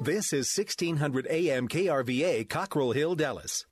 This is 1600 AM KRVA, Cockrell Hill, Dallas.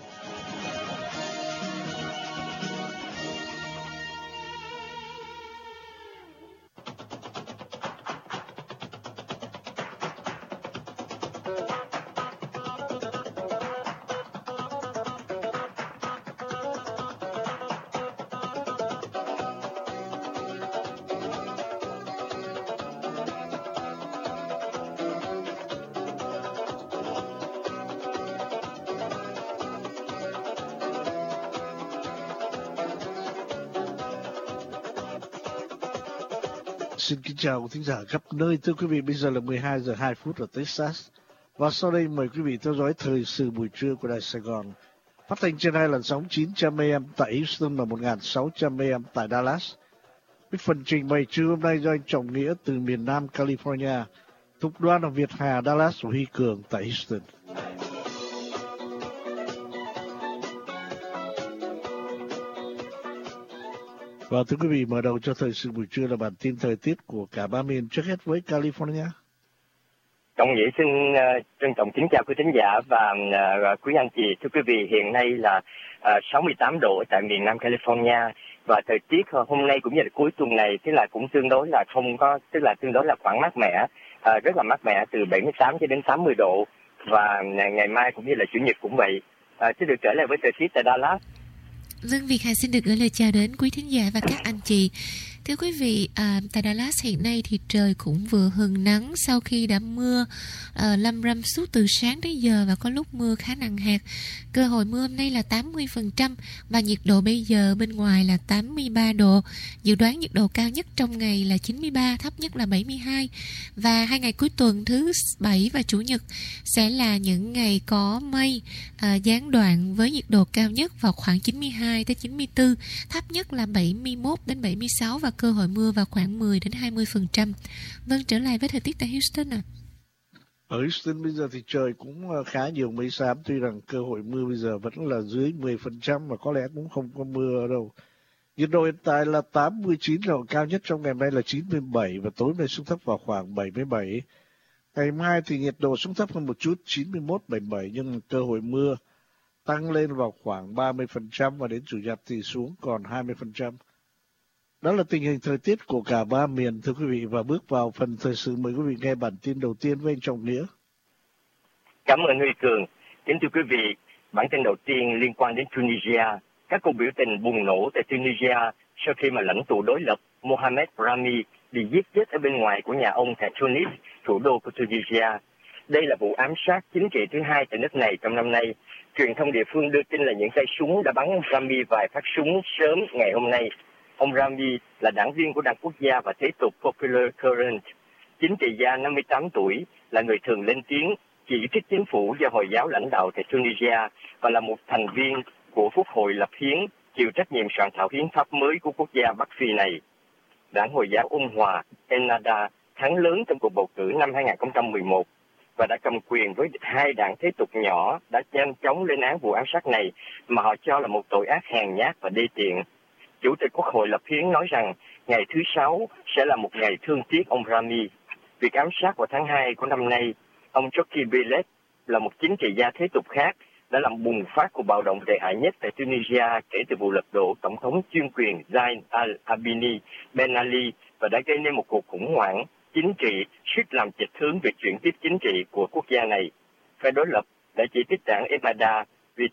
Xin kính chào quý thính giả khắp nơi. Thưa quý vị, bây giờ là 12 giờ 2 phút ở Texas. Và sau đây mời quý vị theo dõi thời sự buổi trưa của Đài Sài Gòn. Phát thanh trên hai làn sóng 900 AM tại Houston và 1600 AM tại Dallas. Với phần trình bày trưa hôm nay do anh Trọng Nghĩa từ miền Nam California, Thục Đoan ở Việt Hà, Dallas và Huy Cường tại Houston. Và thưa quý vị, mở đầu cho thời sự buổi trưa là bản tin thời tiết của cả ba miền, trước hết với California. Trọng Nghĩa xin trân trọng kính chào quý thính giả và quý anh chị. Thưa quý vị, hiện nay là 68 độ tại miền Nam California và thời tiết hôm nay cũng như là cuối tuần này tức là cũng tương đối là không có, tức là tương đối là khoảng mát mẻ, rất là mát mẻ từ 78 cho đến 80 độ và ngày mai cũng như là chủ nhật cũng vậy. Xin được trở lại với thời tiết tại Dallas. Vâng, Việt Hà xin được gửi lời chào đến quý thính giả và các anh chị. Thưa quý vị, tại Dallas hiện nay thì trời cũng vừa hừng nắng sau khi đã mưa lâm râm suốt từ sáng tới giờ và có lúc mưa khá nặng hạt. Cơ hội mưa hôm nay là 80% và nhiệt độ bây giờ bên ngoài là 83 độ. Dự đoán nhiệt độ cao nhất trong ngày là 93, thấp nhất là 72. Và hai ngày cuối tuần thứ Bảy và Chủ nhật sẽ là những ngày có mây gián đoạn với nhiệt độ cao nhất vào khoảng 92 tới 94, thấp nhất là 71 đến 76 và cơ hội mưa vào khoảng 10 đến 20%. Vâng, trở lại với thời tiết tại Houston ạ. Ở Houston bây giờ thì trời cũng khá nhiều mây xám, tuy rằng cơ hội mưa bây giờ vẫn là dưới 10% và có lẽ cũng không có mưa đâu. Nhiệt độ hiện tại là 89 độ, cao nhất trong ngày hôm nay là 97 và tối nay xuống thấp vào khoảng 77. Ngày mai thì nhiệt độ xuống thấp hơn một chút, 91, 77, nhưng cơ hội mưa tăng lên vào khoảng 30% và đến Chủ nhật thì xuống còn 20%. Đó là tình hình thời tiết của cả ba miền, thưa quý vị, và bước vào phần thời sự, mời quý vị nghe bản tin đầu tiên với anh Trọng Nghĩa. Cảm ơn Huy Cường. Kính thưa quý vị, bản tin đầu tiên liên quan đến Tunisia. Các cuộc biểu tình bùng nổ tại Tunisia sau khi mà lãnh tụ đối lập Mohamed Brahmi bị giết chết ở bên ngoài của nhà ông tại Tunis, thủ đô của Tunisia. Đây là vụ ám sát chính trị thứ hai tại nước này trong năm nay. Truyền thông địa phương đưa tin là những tay súng đã bắn ông Brahmi vài phát súng sớm ngày hôm nay. Ông Brahmi là đảng viên của Đảng Quốc gia và thế tục Popular Current. Chính trị gia 58 tuổi, là người thường lên tiếng chỉ trích chính phủ do Hồi giáo lãnh đạo tại Tunisia và là một thành viên của Phúc hội lập hiến, chịu trách nhiệm soạn thảo hiến pháp mới của quốc gia Bắc Phi này. Đảng Hồi giáo Ôn Hòa, Ennahda, thắng lớn trong cuộc bầu cử năm 2011 và đã cầm quyền với hai đảng thế tục nhỏ đã nhanh chóng lên án vụ ám sát này mà họ cho là một tội ác hèn nhát và đê tiện. Chủ tịch Quốc hội lập hiến nói rằng ngày thứ Sáu sẽ là một ngày thương tiếc ông Brahmi. Việc ám sát vào tháng 2 của năm nay, ông Joki Bilek là một chính trị gia thế tục khác đã làm bùng phát cuộc bạo động tệ hại nhất tại Tunisia kể từ vụ lật đổ tổng thống chuyên quyền Zain al-Abidine Ben Ali và đã gây nên một cuộc khủng hoảng chính trị suýt làm chệch hướng về chuyển tiếp chính trị của quốc gia này. Phe đối lập đã chỉ trích đảng Ennahda vì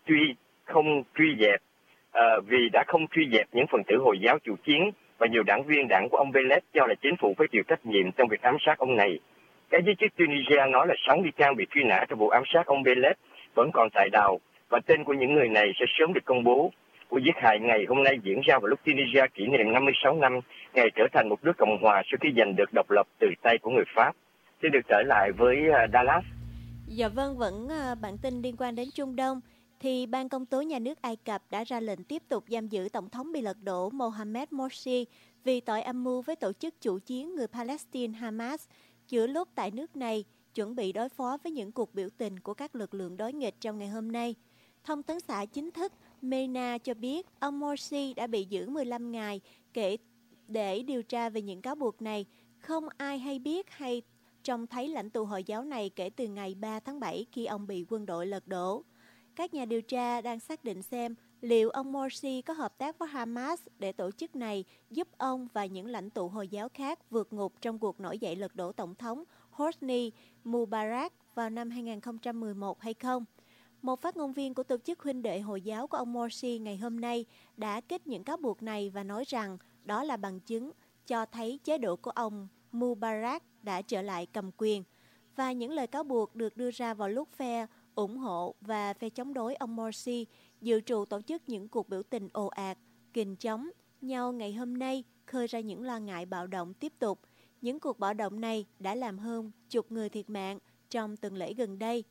đã không truy dẹp những phần tử Hồi giáo chủ chiến và nhiều đảng viên đảng của ông Bellet cho là chính phủ phải chịu trách nhiệm trong việc ám sát ông này. Các giới chức Tunisia nói là 6 nghi can bị truy nã trong vụ ám sát ông Bellet vẫn còn tại đào và tên của những người này sẽ sớm được công bố. Vụ giết hại ngày hôm nay diễn ra vào lúc Tunisia kỷ niệm 56 năm ngày trở thành một nước cộng hòa sau khi giành được độc lập từ tay của người Pháp. Xin được trở lại với Dallas. Dạ vâng, vẫn bản tin liên quan đến Trung Đông. Thì Ban Công tố Nhà nước Ai Cập đã ra lệnh tiếp tục giam giữ Tổng thống bị lật đổ Mohamed Morsi vì tội âm mưu với tổ chức chủ chiến người Palestine Hamas, giữa lúc tại nước này chuẩn bị đối phó với những cuộc biểu tình của các lực lượng đối nghịch trong ngày hôm nay. Thông tấn xã chính thức MENA cho biết ông Morsi đã bị giữ 15 ngày để điều tra về những cáo buộc này. Không ai hay biết hay trông thấy lãnh tụ Hồi giáo này kể từ ngày 3 tháng 7 khi ông bị quân đội lật đổ. Các nhà điều tra đang xác định xem liệu ông Morsi có hợp tác với Hamas để tổ chức này giúp ông và những lãnh tụ Hồi giáo khác vượt ngục trong cuộc nổi dậy lật đổ Tổng thống Hosni Mubarak vào năm 2011 hay không. Một phát ngôn viên của tổ chức huynh đệ Hồi giáo của ông Morsi ngày hôm nay đã kích những cáo buộc này và nói rằng đó là bằng chứng cho thấy chế độ của ông Mubarak đã trở lại cầm quyền. Và những lời cáo buộc được đưa ra vào lúc phe ủng hộ và phe chống đối ông Morsi dự trù tổ chức những cuộc biểu tình ồ ạt, kình chống nhau ngày hôm nay, khơi ra những lo ngại bạo động tiếp tục. Những cuộc bạo động này đã làm hơn chục người thiệt mạng trong tuần lễ gần đây.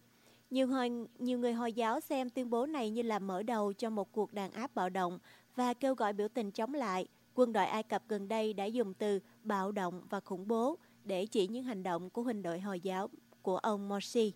Nhiều người Hồi giáo xem tuyên bố này như là mở đầu cho một cuộc đàn áp bạo động và kêu gọi biểu tình chống lại. Quân đội Ai Cập gần đây đã dùng từ bạo động và khủng bố để chỉ những hành động của huynh đội Hồi giáo của ông Morsi.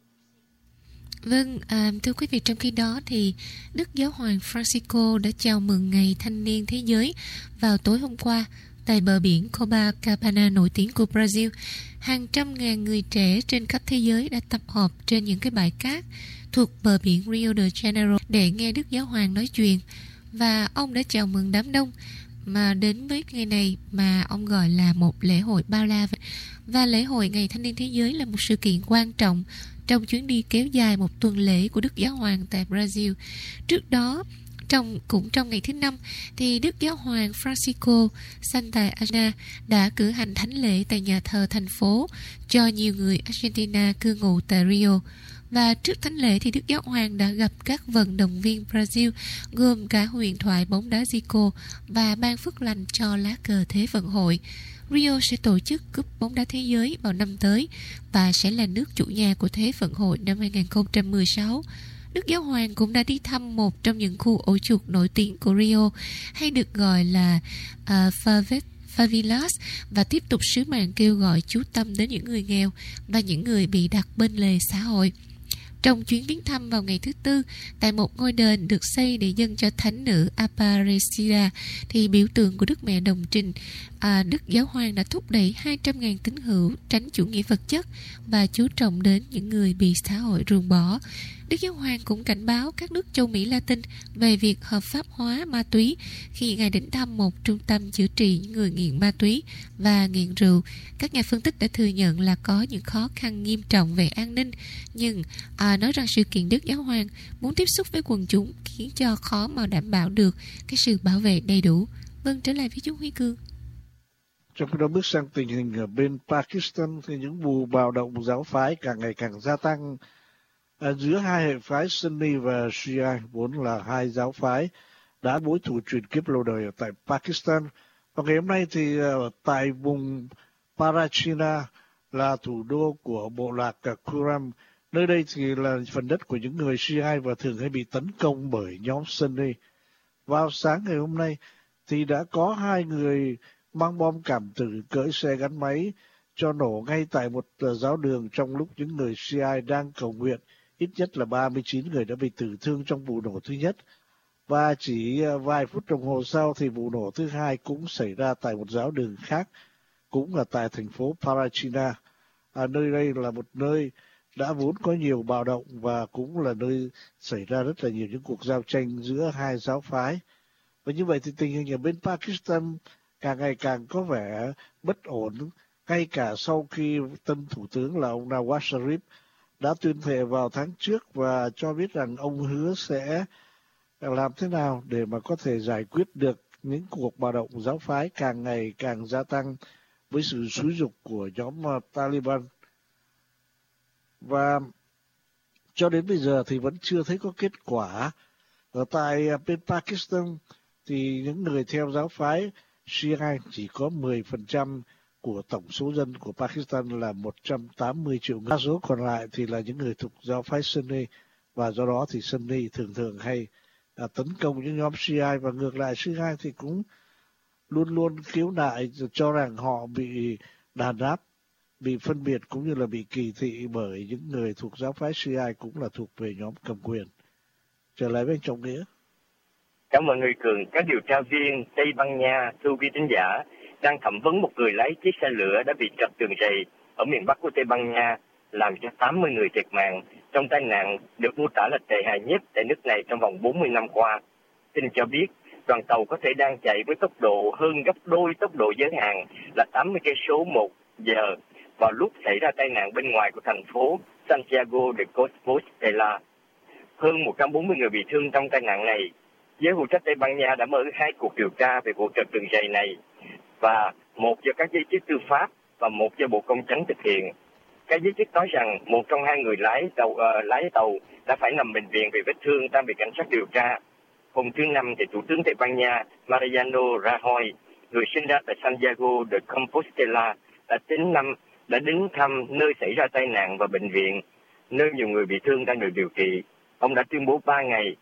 Vâng, thưa quý vị, trong khi đó thì Đức Giáo hoàng Francisco đã chào mừng Ngày Thanh niên Thế giới vào tối hôm qua tại bờ biển Copacabana nổi tiếng của Brazil. Hàng trăm ngàn người trẻ trên khắp thế giới đã tập hợp trên những cái bãi cát thuộc bờ biển Rio de Janeiro để nghe Đức Giáo hoàng nói chuyện, và ông đã chào mừng đám đông mà đến với ngày này mà ông gọi là một lễ hội bao la. Và lễ hội Ngày Thanh niên Thế giới là một sự kiện quan trọng trong chuyến đi kéo dài một tuần lễ của Đức Giáo hoàng tại Brazil. Trước đó, cũng trong ngày thứ Năm, thì Đức Giáo hoàng Francisco Santa Ana đã cử hành thánh lễ tại nhà thờ thành phố cho nhiều người Argentina cư ngụ tại Rio. Và trước thánh lễ thì Đức Giáo hoàng đã gặp các vận động viên Brazil, gồm cả huyền thoại bóng đá Zico, và ban phước lành cho lá cờ Thế vận hội. Rio sẽ tổ chức cúp bóng đá thế giới vào năm tới và sẽ là nước chủ nhà của Thế vận hội năm 2016. Đức Giáo hoàng cũng đã đi thăm một trong những khu ổ chuột nổi tiếng của Rio, hay được gọi là Favelas, và tiếp tục sứ mạng kêu gọi chú tâm đến những người nghèo và những người bị đặt bên lề xã hội. Trong chuyến viếng thăm vào ngày thứ Tư tại một ngôi đền được xây để dâng cho thánh nữ Aparecida, thì biểu tượng của Đức Mẹ Đồng Trinh, Đức Giáo hoàng đã thúc đẩy 200.000 tín hữu tránh chủ nghĩa vật chất và chú trọng đến những người bị xã hội ruồng bỏ. Đức Giáo hoàng cũng cảnh báo các nước châu Mỹ Latin về việc hợp pháp hóa ma túy khi Ngài đến thăm một trung tâm chữa trị những người nghiện ma túy và nghiện rượu. Các nhà phân tích đã thừa nhận là có những khó khăn nghiêm trọng về an ninh, nhưng nói rằng sự kiện Đức Giáo hoàng muốn tiếp xúc với quần chúng khiến cho khó mà đảm bảo được cái sự bảo vệ đầy đủ. Vâng, trở lại với chú Huy Cương. Trong khi đó bước sang tình hình ở bên Pakistan thì những vụ bạo động giáo phái càng ngày càng gia tăng giữa hai hệ phái Sunni và Shia, vốn là hai giáo phái đã mối thù truyền kiếp lâu đời ở tại Pakistan. Và ngày hôm nay thì tại vùng Parachina là thủ đô của bộ lạc Kuram, nơi đây thì là phần đất của những người Shia và thường hay bị tấn công bởi nhóm Sunni. Vào sáng ngày hôm nay thì đã có hai người mang bom cảm tử cưỡi xe gắn máy cho nổ ngay tại một giáo đường trong lúc những người Shia đang cầu nguyện. Ít nhất là 39 người đã bị tử thương trong vụ nổ thứ nhất. Và chỉ vài phút đồng hồ sau thì vụ nổ thứ hai cũng xảy ra tại một giáo đường khác, cũng là tại thành phố Parachina. Nơi đây là một nơi đã vốn có nhiều bạo động và cũng là nơi xảy ra rất là nhiều những cuộc giao tranh giữa hai giáo phái. Và như vậy thì tình hình ở bên Pakistan càng ngày càng có vẻ bất ổn, ngay cả sau khi tân thủ tướng là ông Nawaz Sharif đã tuyên thệ vào tháng trước và cho biết rằng ông hứa sẽ làm thế nào để mà có thể giải quyết được những cuộc bạo động giáo phái càng ngày càng gia tăng với sự xúi giục của nhóm Taliban. Và cho đến bây giờ thì vẫn chưa thấy có kết quả. Ở tại bên Pakistan thì những người theo giáo phái Shia chỉ có 10% của tổng số dân của Pakistan là 180 triệu người. Đa số còn lại thì là những người thuộc giáo phái Sunni, và do đó thì Sunni thường hay tấn công những nhóm Shia, và ngược lại Shia thì cũng luôn luôn khiếu nại cho rằng họ bị đàn áp, bị phân biệt cũng như là bị kỳ thị bởi những người thuộc giáo phái Shia cũng là thuộc về nhóm cầm quyền. Trở lại với anh Trọng Nghĩa. Cảm ơn người Cường. Các điều tra viên Tây Ban Nha, thưa quý thính giả, đang thẩm vấn một người lái chiếc xe lửa đã bị trật tường rầy ở miền Bắc của Tây Ban Nha, làm cho 80 người thiệt mạng trong tai nạn được mô tả là tệ hại nhất tại nước này trong vòng 40 năm qua. Tin cho biết, đoàn tàu có thể đang chạy với tốc độ hơn gấp đôi tốc độ giới hạn là 80 cây số một giờ vào lúc xảy ra tai nạn bên ngoài của thành phố Santiago de Compostela. Hơn 140 người bị thương trong tai nạn này. Giới hữu trách Tây Ban Nha đã mở 2 cuộc điều tra về vụ trật đường ray này, và một do các giới chức tư pháp và một do Bộ Công chánh thực hiện. Các giới chức nói rằng một trong hai người lái tàu đã phải nằm bệnh viện vì vết thương đang bị cảnh sát điều tra. Hôm thứ Năm, thì Thủ tướng Tây Ban Nha Mariano Rajoy, người sinh ra tại Santiago de Compostela, đã đến thăm nơi xảy ra tai nạn và bệnh viện, nơi nhiều người bị thương đang được điều trị. Ông đã tuyên bố 3 ngày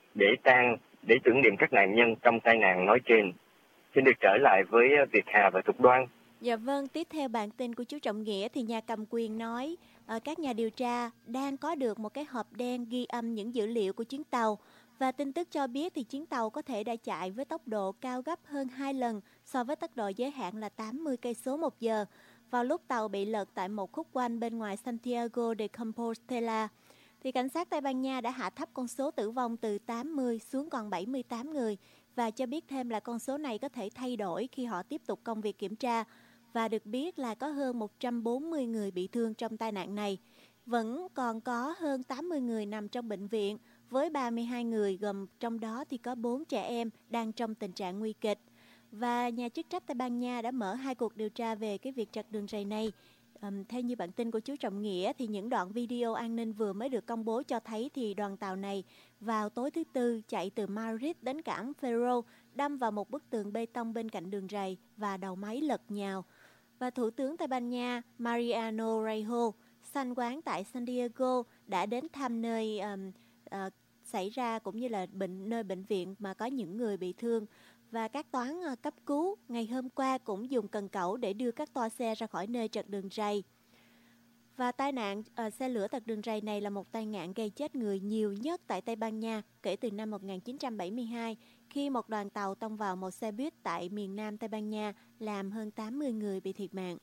để tưởng niệm các nạn nhân trong tai nạn nói trên. Xin được trở lại với Việt Hà và Thục Đoan. Dạ vâng, tiếp theo bản tin của chú Trọng Nghĩa thì nhà cầm quyền nói các nhà điều tra đang có được một cái hộp đen ghi âm những dữ liệu của chuyến tàu, và tin tức cho biết thì chuyến tàu có thể đã chạy với tốc độ cao gấp hơn 2 lần so với tốc độ giới hạn là 80 cây số một giờ vào lúc tàu bị lật tại một khúc quanh bên ngoài Santiago de Compostela. Thì cảnh sát Tây Ban Nha đã hạ thấp con số tử vong từ 80 xuống còn 78 người và cho biết thêm là con số này có thể thay đổi khi họ tiếp tục công việc kiểm tra, và được biết là có hơn 140 người bị thương trong tai nạn này. Vẫn còn có hơn 80 người nằm trong bệnh viện với 32 người, gồm trong đó thì có 4 trẻ em đang trong tình trạng nguy kịch. Và nhà chức trách Tây Ban Nha đã mở 2 cuộc điều tra về cái việc trật đường ray này. Theo như bản tin của chú Trọng Nghĩa thì những đoạn video an ninh vừa mới được công bố cho thấy thì đoàn tàu này vào tối thứ Tư chạy từ Madrid đến cảng Faro, đâm vào một bức tường bê tông bên cạnh đường ray và đầu máy lật nhào. Và Thủ tướng Tây Ban Nha Mariano Rajoy sanh quán tại San Diego đã đến thăm nơi xảy ra cũng như là nơi bệnh viện mà có những người bị thương. Và các toán cấp cứu ngày hôm qua cũng dùng cần cẩu để đưa các toa xe ra khỏi nơi trật đường ray. Và tai nạn xe lửa trật đường ray này là một tai nạn gây chết người nhiều nhất tại Tây Ban Nha kể từ năm 1972, khi một đoàn tàu tông vào một xe buýt tại miền nam Tây Ban Nha, làm hơn 80 người bị thiệt mạng.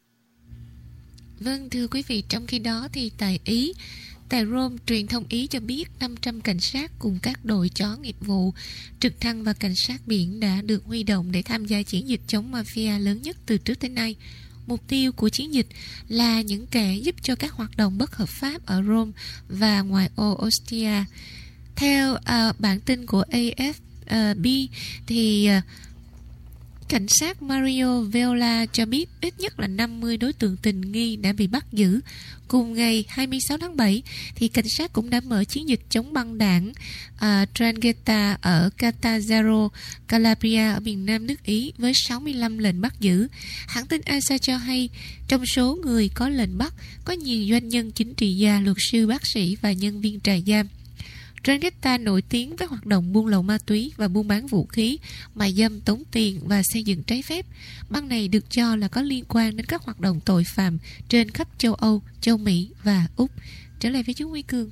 Vâng, thưa quý vị, trong khi đó thì tại Rome, truyền thông Ý cho biết 500 cảnh sát cùng các đội chó nghiệp vụ, trực thăng và cảnh sát biển đã được huy động để tham gia chiến dịch chống mafia lớn nhất từ trước tới nay. Mục tiêu của chiến dịch là những kẻ giúp cho các hoạt động bất hợp pháp ở Rome và ngoài ô Ostia. Theo bản tin của AFP thì cảnh sát Mario Viola cho biết ít nhất là 50 đối tượng tình nghi đã bị bắt giữ. Cùng ngày 26 tháng 7 thì cảnh sát cũng đã mở chiến dịch chống băng đảng Drangheta ở Catanzaro, Calabria ở miền nam nước Ý với 65 lệnh bắt giữ. Hãng tin ASA cho hay trong số người có lệnh bắt có nhiều doanh nhân, chính trị gia, luật sư, bác sĩ và nhân viên trại giam. Drangheta nổi tiếng với hoạt động buôn lậu ma túy và buôn bán vũ khí, mại dâm, tống tiền và xây dựng trái phép. Băng này được cho là có liên quan đến các hoạt động tội phạm trên khắp châu Âu, châu Mỹ và Úc. Trở lại với chú Huy Cường.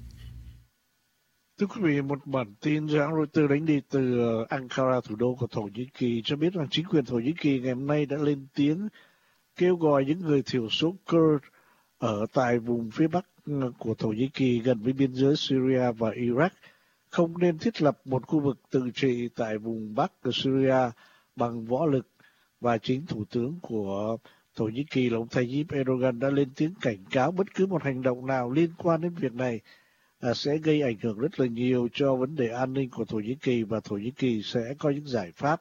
Thưa quý vị, một bản tin do hãng Reuters đánh đi từ Ankara, thủ đô của Thổ Nhĩ Kỳ, cho biết rằng chính quyền Thổ Nhĩ Kỳ ngày hôm nay đã lên tiếng kêu gọi những người thiểu số Kurd ở tại vùng phía bắc của Thổ Nhĩ Kỳ gần với biên giới Syria và Iraq không nên thiết lập một khu vực tự trị tại vùng bắc của Syria bằng võ lực, và chính thủ tướng của Thổ Nhĩ Kỳ là ông Tayyip Erdogan đã lên tiếng cảnh cáo bất cứ một hành động nào liên quan đến việc này sẽ gây ảnh hưởng rất là nhiều cho vấn đề an ninh của Thổ Nhĩ Kỳ, và Thổ Nhĩ Kỳ sẽ có những giải pháp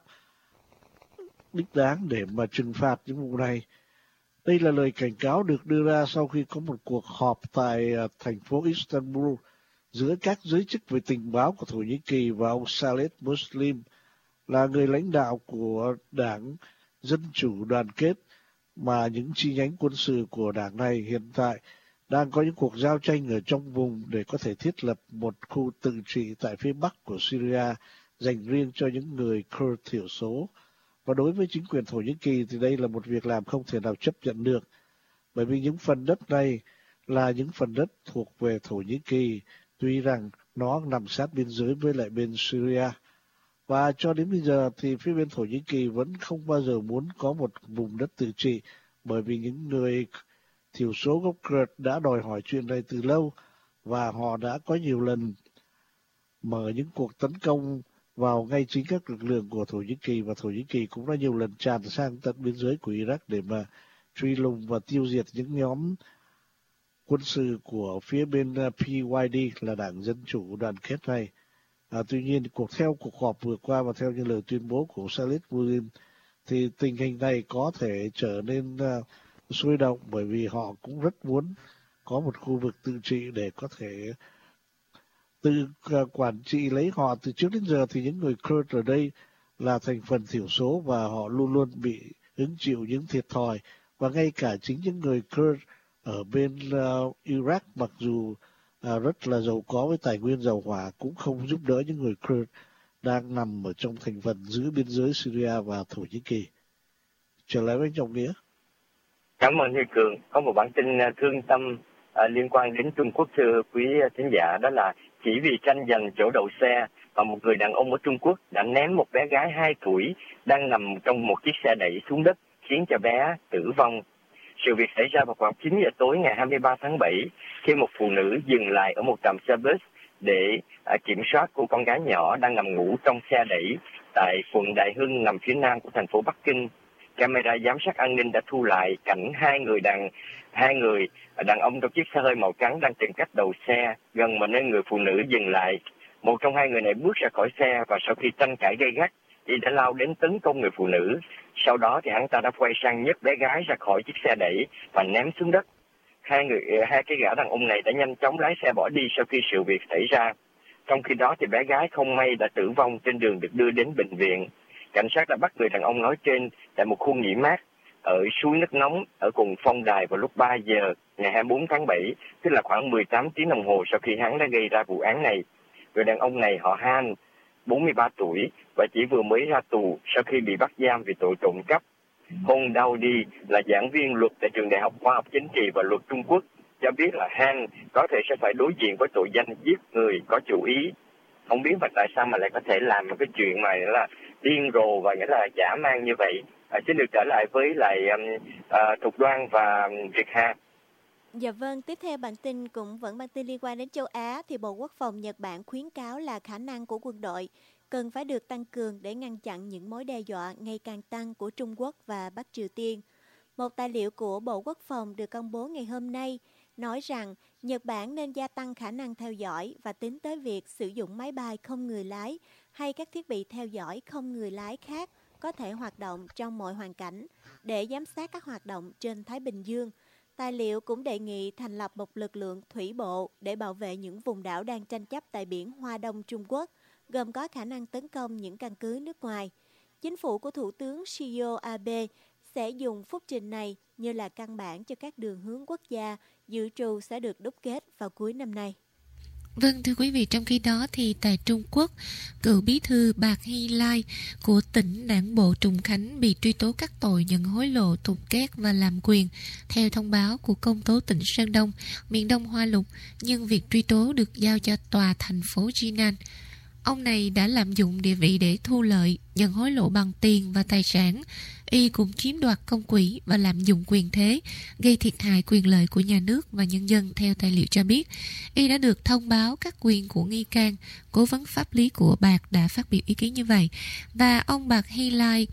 đích đáng để mà trừng phạt những vụ này. Đây là lời cảnh cáo được đưa ra sau khi có một cuộc họp tại thành phố Istanbul giữa các giới chức về tình báo của Thổ Nhĩ Kỳ và ông Saleh Muslim, là người lãnh đạo của Đảng Dân Chủ Đoàn Kết, mà những chi nhánh quân sự của đảng này hiện tại đang có những cuộc giao tranh ở trong vùng để có thể thiết lập một khu tự trị tại phía bắc của Syria dành riêng cho những người Kurd thiểu số. Và đối với chính quyền Thổ Nhĩ Kỳ thì đây là một việc làm không thể nào chấp nhận được, bởi vì những phần đất này là những phần đất thuộc về Thổ Nhĩ Kỳ, tuy rằng nó nằm sát biên giới với lại bên Syria. Và cho đến bây giờ thì phía bên Thổ Nhĩ Kỳ vẫn không bao giờ muốn có một vùng đất tự trị, bởi vì những người thiểu số gốc Kurd đã đòi hỏi chuyện này từ lâu và họ đã có nhiều lần mở những cuộc tấn công vào ngay chính các lực lượng của Thổ Nhĩ Kỳ, và Thổ Nhĩ Kỳ cũng đã nhiều lần tràn sang tận biên giới của Iraq để mà truy lùng và tiêu diệt những nhóm quân sự của phía bên PYD là Đảng Dân Chủ Đoàn Kết này. Tuy nhiên, theo cuộc họp vừa qua và theo những lời tuyên bố của Salih Mulim, thì tình hình này có thể trở nên sôi động, bởi vì họ cũng rất muốn có một khu vực tự trị để có thể tự quản trị lấy họ. Từ trước đến giờ thì những người Kurd ở đây là thành phần thiểu số và họ luôn luôn bị hứng chịu những thiệt thòi, và ngay cả chính những người Kurd ở bên Iraq mặc dù rất là giàu có với tài nguyên dầu hỏa cũng không giúp đỡ những người Kurd đang nằm ở trong thành phần giữa biên giới Syria và Thổ Nhĩ Kỳ. Trở lại với Trọng Nghĩa. Cảm ơn Huy Cường. Có một bản tin thương tâm liên quan đến Trung Quốc, thưa quý thính giả, đó là chỉ vì tranh giành chỗ đậu xe mà một người đàn ông ở Trung Quốc đã ném một bé gái 2 tuổi đang nằm trong một chiếc xe đẩy xuống đất, khiến cho bé tử vong. Sự việc xảy ra vào khoảng 9 giờ tối ngày 23 tháng 7 khi một phụ nữ dừng lại ở một trạm xe bus để kiểm soát cô con gái nhỏ đang nằm ngủ trong xe đẩy tại quận Đại Hưng nằm phía nam của thành phố Bắc Kinh. Camera giám sát an ninh đã thu lại cảnh hai người đàn ông trong chiếc xe hơi màu trắng đang tìm cách đầu xe gần mà nơi người phụ nữ dừng lại. Một trong hai người này bước ra khỏi xe và sau khi tranh cãi gay gắt thì đã lao đến tấn công người phụ nữ. Sau đó thì hắn ta đã quay sang nhấc bé gái ra khỏi chiếc xe đẩy và ném xuống đất. Hai cái gã đàn ông này đã nhanh chóng lái xe bỏ đi sau khi sự việc xảy ra. Trong khi đó thì bé gái không may đã tử vong trên đường được đưa đến bệnh viện. Cảnh sát đã bắt người đàn ông nói trên tại một khu nghỉ mát ở suối nước nóng ở cùng Phong Đài vào lúc 3 giờ ngày 24 tháng 7, tức là khoảng 18 tiếng đồng hồ sau khi hắn đã gây ra vụ án này. Người đàn ông này họ Han, 43 tuổi và chỉ vừa mới ra tù sau khi bị bắt giam vì tội trộm cắp. Hong Daodi là giảng viên luật tại trường Đại học Khoa học Chính trị và Luật Trung Quốc cho biết là Han có thể sẽ phải đối diện với tội danh giết người có chủ ý. Không biết mà tại sao mà lại có thể làm một cái chuyện mà là điên rồ và nghĩa là dã man như vậy. Xin được trở lại với lại Thục Đoan và Việt Hà. Dạ vâng, tiếp theo bản tin cũng vẫn bản tin liên quan đến châu Á thì Bộ Quốc phòng Nhật Bản khuyến cáo là khả năng của quân đội cần phải được tăng cường để ngăn chặn những mối đe dọa ngày càng tăng của Trung Quốc và Bắc Triều Tiên. Một tài liệu của Bộ Quốc phòng được công bố ngày hôm nay nói rằng Nhật Bản nên gia tăng khả năng theo dõi và tính tới việc sử dụng máy bay không người lái hay các thiết bị theo dõi không người lái khác có thể hoạt động trong mọi hoàn cảnh để giám sát các hoạt động trên Thái Bình Dương. Tài liệu cũng đề nghị thành lập một lực lượng thủy bộ để bảo vệ những vùng đảo đang tranh chấp tại biển Hoa Đông Trung Quốc, gồm có khả năng tấn công những căn cứ nước ngoài. Chính phủ của Thủ tướng Shinzo Abe sẽ dùng phúc trình này như là căn bản cho các đường hướng quốc gia dự trù sẽ được đúc kết vào cuối năm nay. Vâng, thưa quý vị, trong khi đó thì tại Trung Quốc, cựu bí thư Bạc Hy Lai của tỉnh Đảng bộ Trùng Khánh bị truy tố các tội nhận hối lộ, tục két và làm quyền. Theo thông báo của công tố tỉnh Sơn Đông, miền Đông Hoa Lục, nhưng việc truy tố được giao cho tòa thành phố Jinan. Ông này đã lạm dụng địa vị để thu lợi, nhận hối lộ bằng tiền và tài sản. Y cũng chiếm đoạt công quỹ và lạm dụng quyền thế, gây thiệt hại quyền lợi của nhà nước và nhân dân. Theo tài liệu cho biết, Y đã được thông báo các quyền của nghi can. Cố vấn pháp lý của Bạc đã phát biểu ý kiến như vậy. Và ông Bạc Hy Lai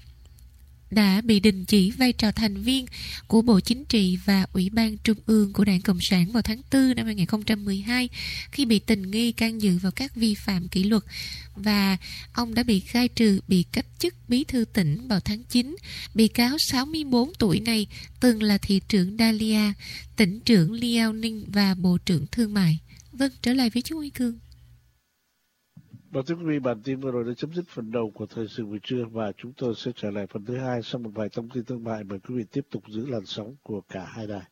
đã bị đình chỉ vai trò thành viên của Bộ Chính trị và Ủy ban Trung ương của Đảng Cộng sản vào tháng 4 năm 2012 khi bị tình nghi can dự vào các vi phạm kỷ luật, và ông đã bị khai trừ, bị cách chức bí thư tỉnh vào tháng 9. Bị cáo 64 tuổi này từng là thị trưởng Dalia, tỉnh trưởng Liaoning và Bộ trưởng Thương mại. Vâng, trở lại với chú Huy Cương. Và thưa quý vị, bản tin vừa rồi đã chấm dứt phần đầu của thời sự buổi trưa và chúng tôi sẽ trở lại phần thứ hai sau một vài thông tin thương mại. Mời quý vị tiếp tục giữ làn sóng của cả hai đài.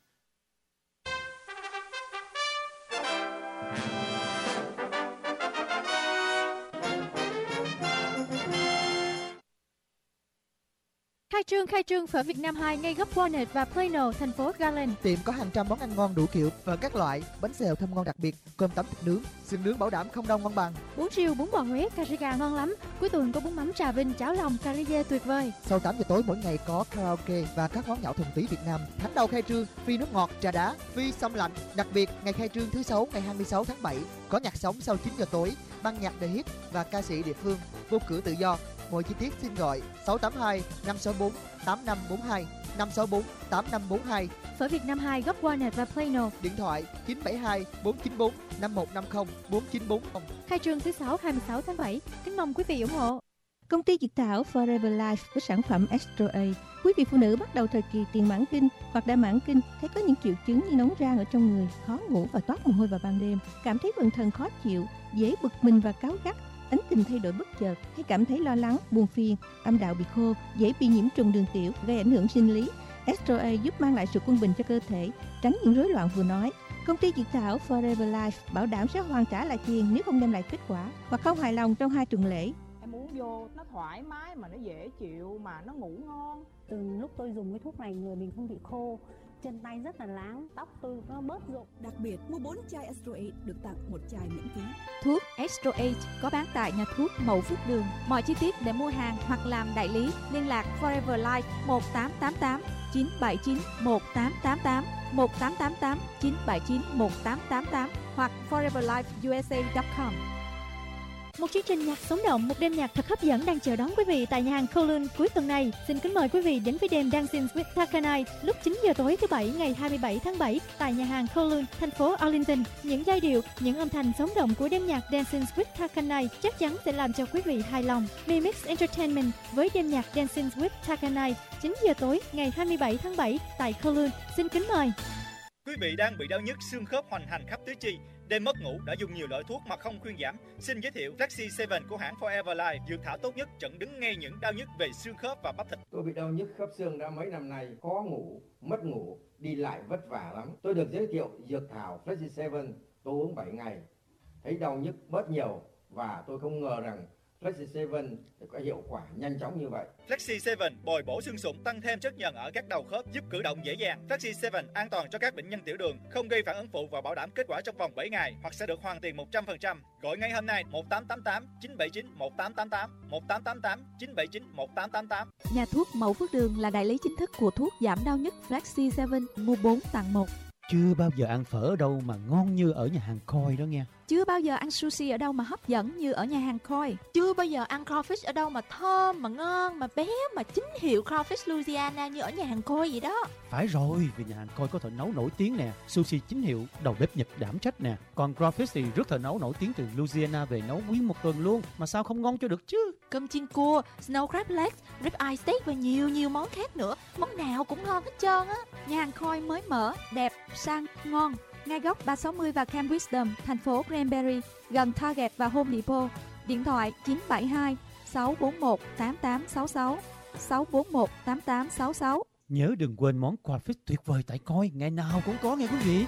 Khai trương phở Việt Nam 2 ngay góc Walnut và Plano, thành phố Garland. Tiệm có hàng trăm món ăn ngon đủ kiểu, phở các loại, bánh xèo thơm ngon đặc biệt, cơm tấm thịt nướng, sườn nướng bảo đảm không đông ngon bằng. Bún riêu, bún bò Huế, cà ri gà ngon lắm. Cuối tuần có bún mắm Trà Vinh, cháo lòng, cà ri dê tuyệt vời. Sau 8 giờ tối mỗi ngày có karaoke và các món nhậu thuần túy Việt Nam. Tháng đầu khai trương, phi nước ngọt, trà đá, phi xăm lạnh. Đặc biệt, ngày khai trương thứ 6 ngày 26 tháng 7 có nhạc sống sau 9 giờ tối, ban nhạc The Hit và ca sĩ địa phương, vô cửa tự do. Mọi chi tiết xin gọi 682 564 8542 564 8542. Phở Việt Nam 2 góc Walnut và Plano. Điện thoại 972 494 5150 4940. Khai trương thứ 6 26 tháng 7. Kính mong quý vị ủng hộ. Công ty Dược thảo Forever Life với sản phẩm Astro A. Quý vị phụ nữ bắt đầu thời kỳ tiền mãn kinh hoặc đã mãn kinh thấy có những triệu chứng như nóng ran ở trong người, khó ngủ và toát mồ hôi vào ban đêm, cảm thấy vận thần khó chịu, dễ bực mình và cáu gắt, tính tình thay đổi bất chợt, hay cảm thấy lo lắng, buồn phiền, âm đạo bị khô, dễ bị nhiễm trùng đường tiểu, gây ảnh hưởng sinh lý. Astro A giúp mang lại sự quân bình cho cơ thể, tránh những rối loạn vừa nói. Công ty Dược thảo Forever Life bảo đảm sẽ hoàn trả lại tiền nếu không đem lại kết quả hoặc không hài lòng trong 2 tuần lễ. Em uống vô nó thoải mái mà nó dễ chịu mà nó ngủ ngon. Từ lúc tôi dùng cái thuốc này người mình không bị khô, chân tay rất là láng, tóc tôi nó bớt rụng. Đặc biệt mua 4 chai Astro Age được tặng 1 chai miễn phí. Thuốc Astro Age có bán tại nhà thuốc Mậu Phước Đường. Mọi chi tiết để mua hàng hoặc làm đại lý liên lạc Forever Life 1888 979 1888 1888 979 1888 hoặc foreverlifeusa.com. Một chương trình nhạc sống động, một đêm nhạc thật hấp dẫn đang chờ đón quý vị tại nhà hàng Kowloon cuối tuần này. Xin kính mời quý vị đến với đêm Dancing with Takanai lúc 9 giờ tối thứ Bảy ngày 27 tháng 7 tại nhà hàng Kowloon, thành phố Arlington. Những giai điệu, những âm thanh sống động của đêm nhạc Dancing with Takanai chắc chắn sẽ làm cho quý vị hài lòng. Mimix Entertainment với đêm nhạc Dancing with Takanai 9 giờ tối ngày 27 tháng 7 tại Kowloon. Xin kính mời. Quý vị đang bị đau nhức xương khớp hoành hành khắp tứ chi, đêm mất ngủ, đã dùng nhiều loại thuốc mà không khuyên giảm. Xin giới thiệu Flexi 7 của hãng Forever Life, dược thảo tốt nhất chặn đứng ngay những đau nhức về xương khớp và bắp thịt. Tôi bị đau nhức khớp xương đã mấy năm nay, khó ngủ, mất ngủ, đi lại vất vả lắm. Tôi được giới thiệu dược thảo Flexi 7, tôi uống 7 ngày, thấy đau nhức bớt nhiều và tôi không ngờ rằng Flexi 7 có hiệu quả nhanh chóng như vậy. Flexi 7 bồi bổ xương sụn, tăng thêm chất nhận ở các đầu khớp, giúp cử động dễ dàng. Flexi 7 an toàn cho các bệnh nhân tiểu đường, không gây phản ứng phụ và bảo đảm kết quả trong vòng 7 ngày hoặc sẽ được hoàn tiền 100%. Gọi ngay hôm nay 1888 979 1888 1888 979 1888. Nhà thuốc Mậu Phước Đường là đại lý chính thức của thuốc giảm đau nhức Flexi 7, mua 4 tặng 1. Chưa bao giờ ăn phở ở đâu mà ngon như ở nhà hàng Koi đó nghe. Chưa bao giờ ăn sushi ở đâu mà hấp dẫn như ở nhà hàng Koi. Chưa bao giờ ăn crawfish ở đâu mà thơm, mà ngon, mà bé, mà chính hiệu crawfish Louisiana như ở nhà hàng Koi vậy đó. Phải rồi, vì nhà hàng Koi có thợ nấu nổi tiếng nè, sushi chính hiệu, đầu bếp Nhật đảm trách nè. Còn crawfish thì rất thợ nấu nổi tiếng từ Louisiana về nấu nguyên một tuần luôn, mà sao không ngon cho được chứ. Cơm chiên cua, snow crab legs, rib eye steak và nhiều món khác nữa, món nào cũng ngon hết trơn á. Nhà hàng Koi mới mở, đẹp, sang, ngon. Ngay góc 360 và Camp Wisdom, thành phố Granbury, gần Target và Home Depot. Điện thoại 972 641 8866 641 8866. Nhớ đừng quên món crawfish tuyệt vời tại Koi, ngày nào cũng có nghe quý vị.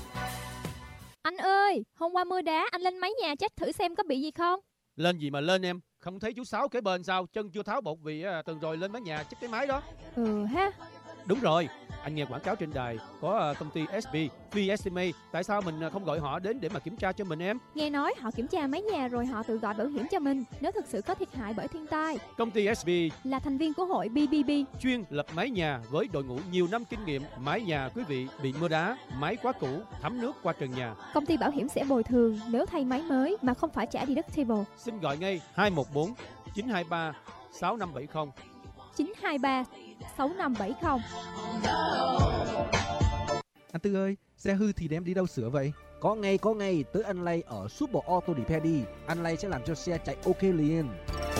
Anh ơi, hôm qua mưa đá, anh lên mái nhà check thử xem có bị gì không? Lên gì mà lên em, không thấy chú Sáu kế bên sao, chân chưa tháo bột vì tuần rồi lên mái nhà check cái máy đó. Ha. Đúng rồi, anh nghe quảng cáo trên đài có công ty SB, VSMA, tại sao mình không gọi họ đến để mà kiểm tra cho mình em? Nghe nói họ kiểm tra mái nhà rồi họ tự gọi bảo hiểm cho mình nếu thực sự có thiệt hại bởi thiên tai. Công ty SB là thành viên của hội BBB, chuyên lập mái nhà với đội ngũ nhiều năm kinh nghiệm. Mái nhà quý vị bị mưa đá, máy quá cũ, thấm nước qua trần nhà, công ty bảo hiểm sẽ bồi thường nếu thay máy mới mà không phải trả deductible. Xin gọi ngay 214 923 6570 923 6570. Anh Tư ơi, xe hư thì đem đi đâu sửa vậy? Có ngay, tới anh Lay ở Super Auto Repair đi. Anh Lay sẽ làm cho xe chạy ok liền.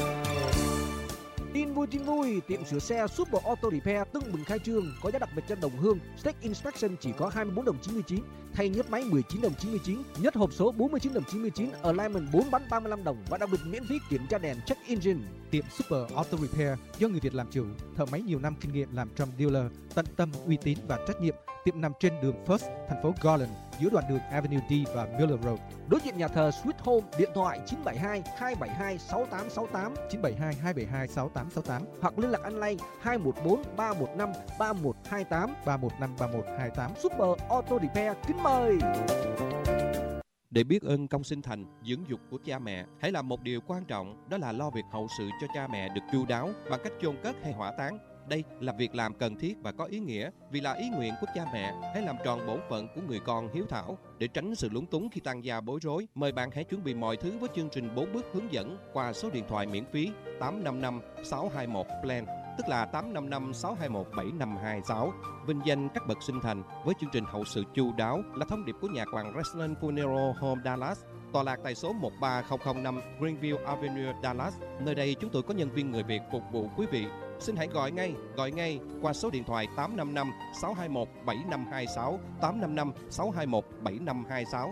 Tin vui, tiệm sửa xe Super Auto Repair tưng bừng khai trương, có giá đặc biệt cho đồng hương. Stick Inspection chỉ có 24 đồng 99, thay nhớt máy 19 đồng 99, nhớt hộp số 49 đồng 99, Alignment 4 bánh 35 đồng và đặc biệt miễn phí kiểm tra đèn check engine. Tiệm Super Auto Repair do người Việt làm chủ, thợ máy nhiều năm kinh nghiệm làm trong dealer, tận tâm, uy tín và trách nhiệm. tiệm nằm trên đường First, thành phố Garland, giữa đoạn đường Avenue D và Miller Road. Đối diện nhà thờ Sweet Home, điện thoại 972 272 6868, 972 272 6868 hoặc liên lạc online 214 315 3128, 315 3128. Super Auto Repair kính mời. Để biết ơn công sinh thành, dưỡng dục của cha mẹ, hãy làm một điều quan trọng, đó là lo việc hậu sự cho cha mẹ được chu đáo bằng cách chôn cất hay hỏa táng. Đây là việc làm cần thiết và có ý nghĩa, vì là ý nguyện của cha mẹ. Hãy làm tròn bổn phận của người con hiếu thảo. Để tránh sự lúng túng khi tang gia bối rối, mời bạn hãy chuẩn bị mọi thứ với chương trình 4 bước hướng dẫn qua số điện thoại miễn phí 855 621 PLAN, tức là 855 621 7526. Vinh danh các bậc sinh thành với chương trình hậu sự chu đáo là thông điệp của nhà quản Resland Funeral Home Dallas, tọa lạc tại số 13005 Greenville Avenue, Dallas. Nơi đây chúng tôi có nhân viên người Việt phục vụ quý vị. Xin hãy gọi ngay qua số điện thoại 855 621 7526, 855 621 7526.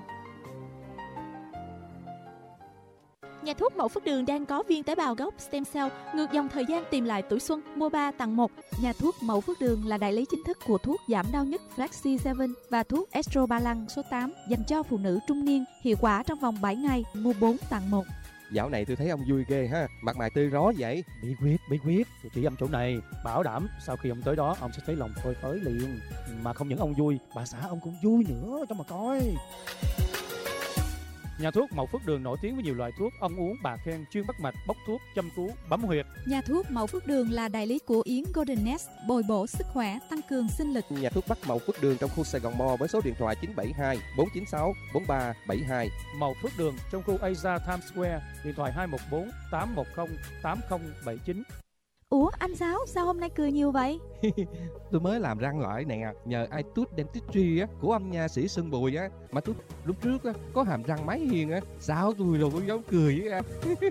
Nhà thuốc Mậu Phước Đường đang có viên tế bào gốc stem cell ngược dòng thời gian tìm lại tuổi xuân, mua 3 tặng 1. Nhà thuốc Mậu Phước Đường là đại lý chính thức của thuốc giảm đau nhức Flexi 7 và thuốc Estrobalan số 8 dành cho phụ nữ trung niên, hiệu quả trong vòng 7 ngày, mua 4 tặng 1. Dạo này tôi thấy ông vui ghê ha, mặt mày tươi rói vậy. Bí quyết, tôi chỉ ông chỗ này, bảo đảm sau khi ông tới đó ông sẽ thấy lòng phơi phới liền. Mà không những ông vui, bà xã ông cũng vui nữa, cho mà coi. Nhà thuốc Mậu Phước Đường nổi tiếng với nhiều loại thuốc ông uống bà khen chuyên bắt mạch, bốc thuốc, châm cứu, bấm huyệt. Nhà thuốc Mậu Phước Đường là đại lý của Yến Golden Nest, bồi bổ sức khỏe, tăng cường sinh lực. Nhà thuốc Bắc Mậu Phước Đường trong khu Sài Gòn Mall với số điện thoại 972 496 4372. Mậu Phước Đường trong khu Asia Times Square, điện thoại 214 810 8079. Ủa anh sao hôm nay cười nhiều vậy? Tôi mới làm răng lại nè, nhờ iTooth Dentistry á của ông nha sĩ Sơn Bùi á, mà tôi lúc trước á có hàm răng mái hiền á, sao tôi rồi cũng giống cười á.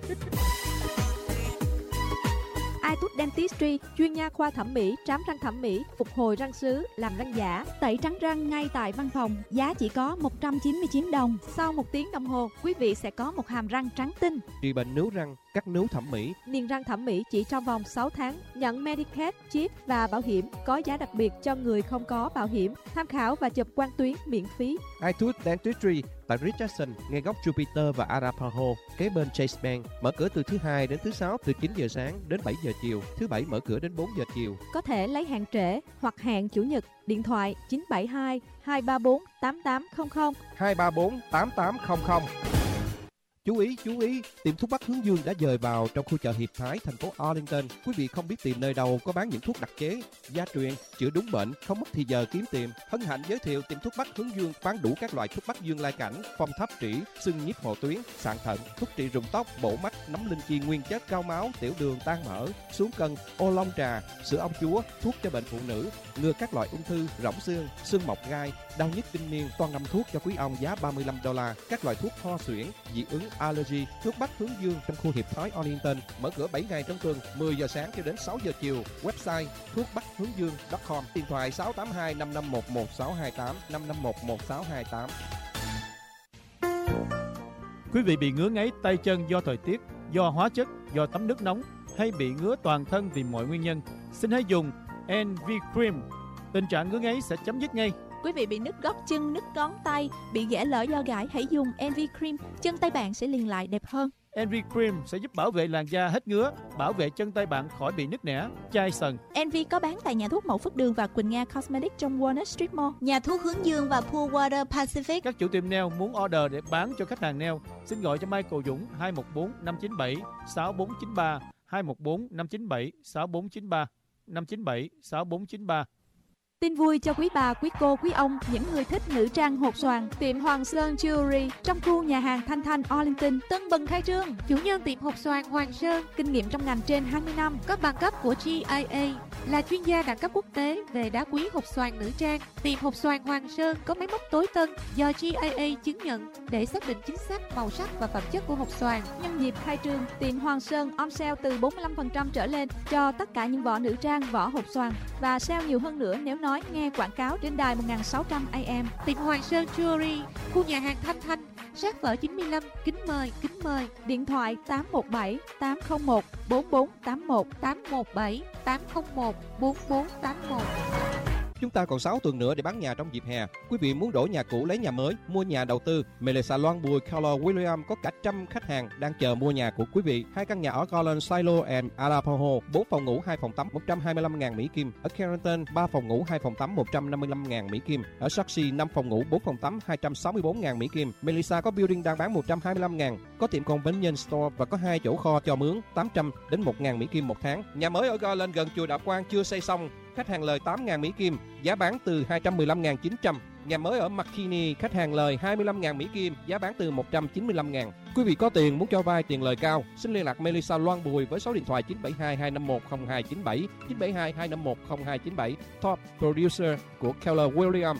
iTooth Dentistry chuyên nha khoa thẩm mỹ, trám răng thẩm mỹ, phục hồi răng sứ, làm răng giả, tẩy trắng răng ngay tại văn phòng, giá chỉ có 199 đồng. Sau 1 tiếng đồng hồ, quý vị sẽ có một hàm răng trắng tinh. Trị bệnh nướu răng, cắt nướu thẩm mỹ, niềng răng thẩm mỹ chỉ trong vòng 6 tháng, nhận Medicaid, chip và bảo hiểm, có giá đặc biệt cho người không có bảo hiểm. Tham khảo và chụp quang tuyến miễn phí. iTooth Dentistry tại Richardson, ngay góc Jupiter và Arapahoe, kế bên Chase Bank, mở cửa từ thứ Hai đến thứ Sáu từ 9 giờ sáng đến 7 giờ chiều, thứ Bảy mở cửa đến 4 giờ chiều. Có thể lấy hẹn trễ hoặc hẹn Chủ nhật. Điện thoại 972 234 8800 234 8800. Chú ý, tiệm thuốc Bắc Hướng Dương đã dời vào trong khu chợ Hiệp Thái, thành phố Arlington. Quý vị không biết tìm nơi đâu có bán những thuốc đặc chế, gia truyền, chữa đúng bệnh, không mất thì giờ kiếm tìm. Hân hạnh giới thiệu tiệm thuốc Bắc Hướng Dương bán đủ các loại thuốc Bắc Dương lai cảnh, phong thấp trĩ, sưng nhíp hồ tuyến, sạn thận, thuốc trị rụng tóc, bổ mắt, nấm linh chi nguyên chất, cao máu, tiểu đường, tan mỡ, xuống cân, ô long trà, sữa ong chúa, thuốc cho bệnh phụ nữ, ngừa các loại ung thư, rỗng xương, xương mọc gai, đau nhức kinh niên, toàn ngâm thuốc cho quý ông giá $35, các loại thuốc ho suyễn, dị ứng, allergy. Thuốc Bắc Hướng Dương trong khu Hiệp Thái Arlington mở cửa 7 ngày trong tuần, 10 giờ sáng cho đến 6 giờ chiều. Website thuocbackhướng.com, điện thoại 682 551 1628 551 1628. Quý vị bị ngứa ngáy tay chân do thời tiết, do hóa chất, do tắm nước nóng hay bị ngứa toàn thân vì mọi nguyên nhân, xin hãy dùng NV Cream. Tình trạng ngứa ngáy sẽ chấm dứt ngay. Quý vị bị nứt gót chân, nứt ngón tay, bị ghẻ lở do gãi, hãy dùng NV Cream, chân tay bạn sẽ liền lại đẹp hơn. NV Cream sẽ giúp bảo vệ làn da hết ngứa, bảo vệ chân tay bạn khỏi bị nứt nẻ, chai sần. NV có bán tại nhà thuốc Mậu Phước Đường và Quỳnh Nga Cosmetics trong Walnut Street Mall, nhà thuốc Hướng Dương và Poolwater Pacific. Các chủ tiệm nail muốn order để bán cho khách hàng nail, xin gọi cho Michael Dũng 214 597 6493, 214 597 6493, 597 6493. Tin vui cho quý bà, quý cô, quý ông, những người thích nữ trang hột xoàn. Tiệm Hoàng Sơn Jewelry trong khu nhà hàng Thanh Thanh Arlington tưng bừng khai trương. Chủ nhân tiệm hột xoàn Hoàng Sơn, kinh nghiệm trong ngành trên 20 năm, có bằng cấp của GIA, là chuyên gia đẳng cấp quốc tế về đá quý hột xoàn nữ trang. Tiệm hột xoàn Hoàng Sơn có máy móc tối tân do GIA chứng nhận để xác định chính xác màu sắc và phẩm chất của hột xoàn. Nhân dịp khai trương, tiệm Hoàng Sơn on sale từ 45% trở lên cho tất cả những vỏ nữ trang, vỏ hột xoàn và sale nhiều hơn nữa nếu nói nghe quảng cáo trên đài 1600 AM. Tiệm Hoàng Sơn Jewelry, khu nhà hàng Thanh Thanh, sát vở 95, kính mời. Điện thoại 817 801 4481 817 801 4481. Chúng ta còn 6 tuần nữa để bán nhà trong dịp hè. Quý vị muốn đổi nhà cũ lấy nhà mới, mua nhà đầu tư, Melissa Loan Bùi Keller Williams có cả trăm khách hàng đang chờ mua nhà của quý vị. 2 căn nhà ở Garland, Silo and Arapahoe, 4 phòng ngủ, 2 phòng tắm, 125.000 Mỹ Kim. Ở Carrington, 3 phòng ngủ, 2 phòng tắm, 155.000 Mỹ Kim. Ở Saxby, 5 phòng ngủ, 4 phòng tắm, 264.000 Mỹ Kim. Melissa có building đang bán 125.000, có tiệm convenience store và có 2 chỗ kho cho mướn 800 đến 1.000 Mỹ Kim một tháng. Nhà mới ở Garland gần chùa Đạo Quang chưa xây xong, khách hàng lời 8.000 Mỹ Kim, giá bán từ 215.900. Nhà mới ở McKinney, khách hàng lời 25.000 Mỹ Kim, giá bán từ 195.000. Quý vị có tiền muốn cho vay tiền lời cao, xin liên lạc Melissa Loan Bùi với số điện thoại 972-251-0297, 972-251-0297, Top Producer của Keller Williams.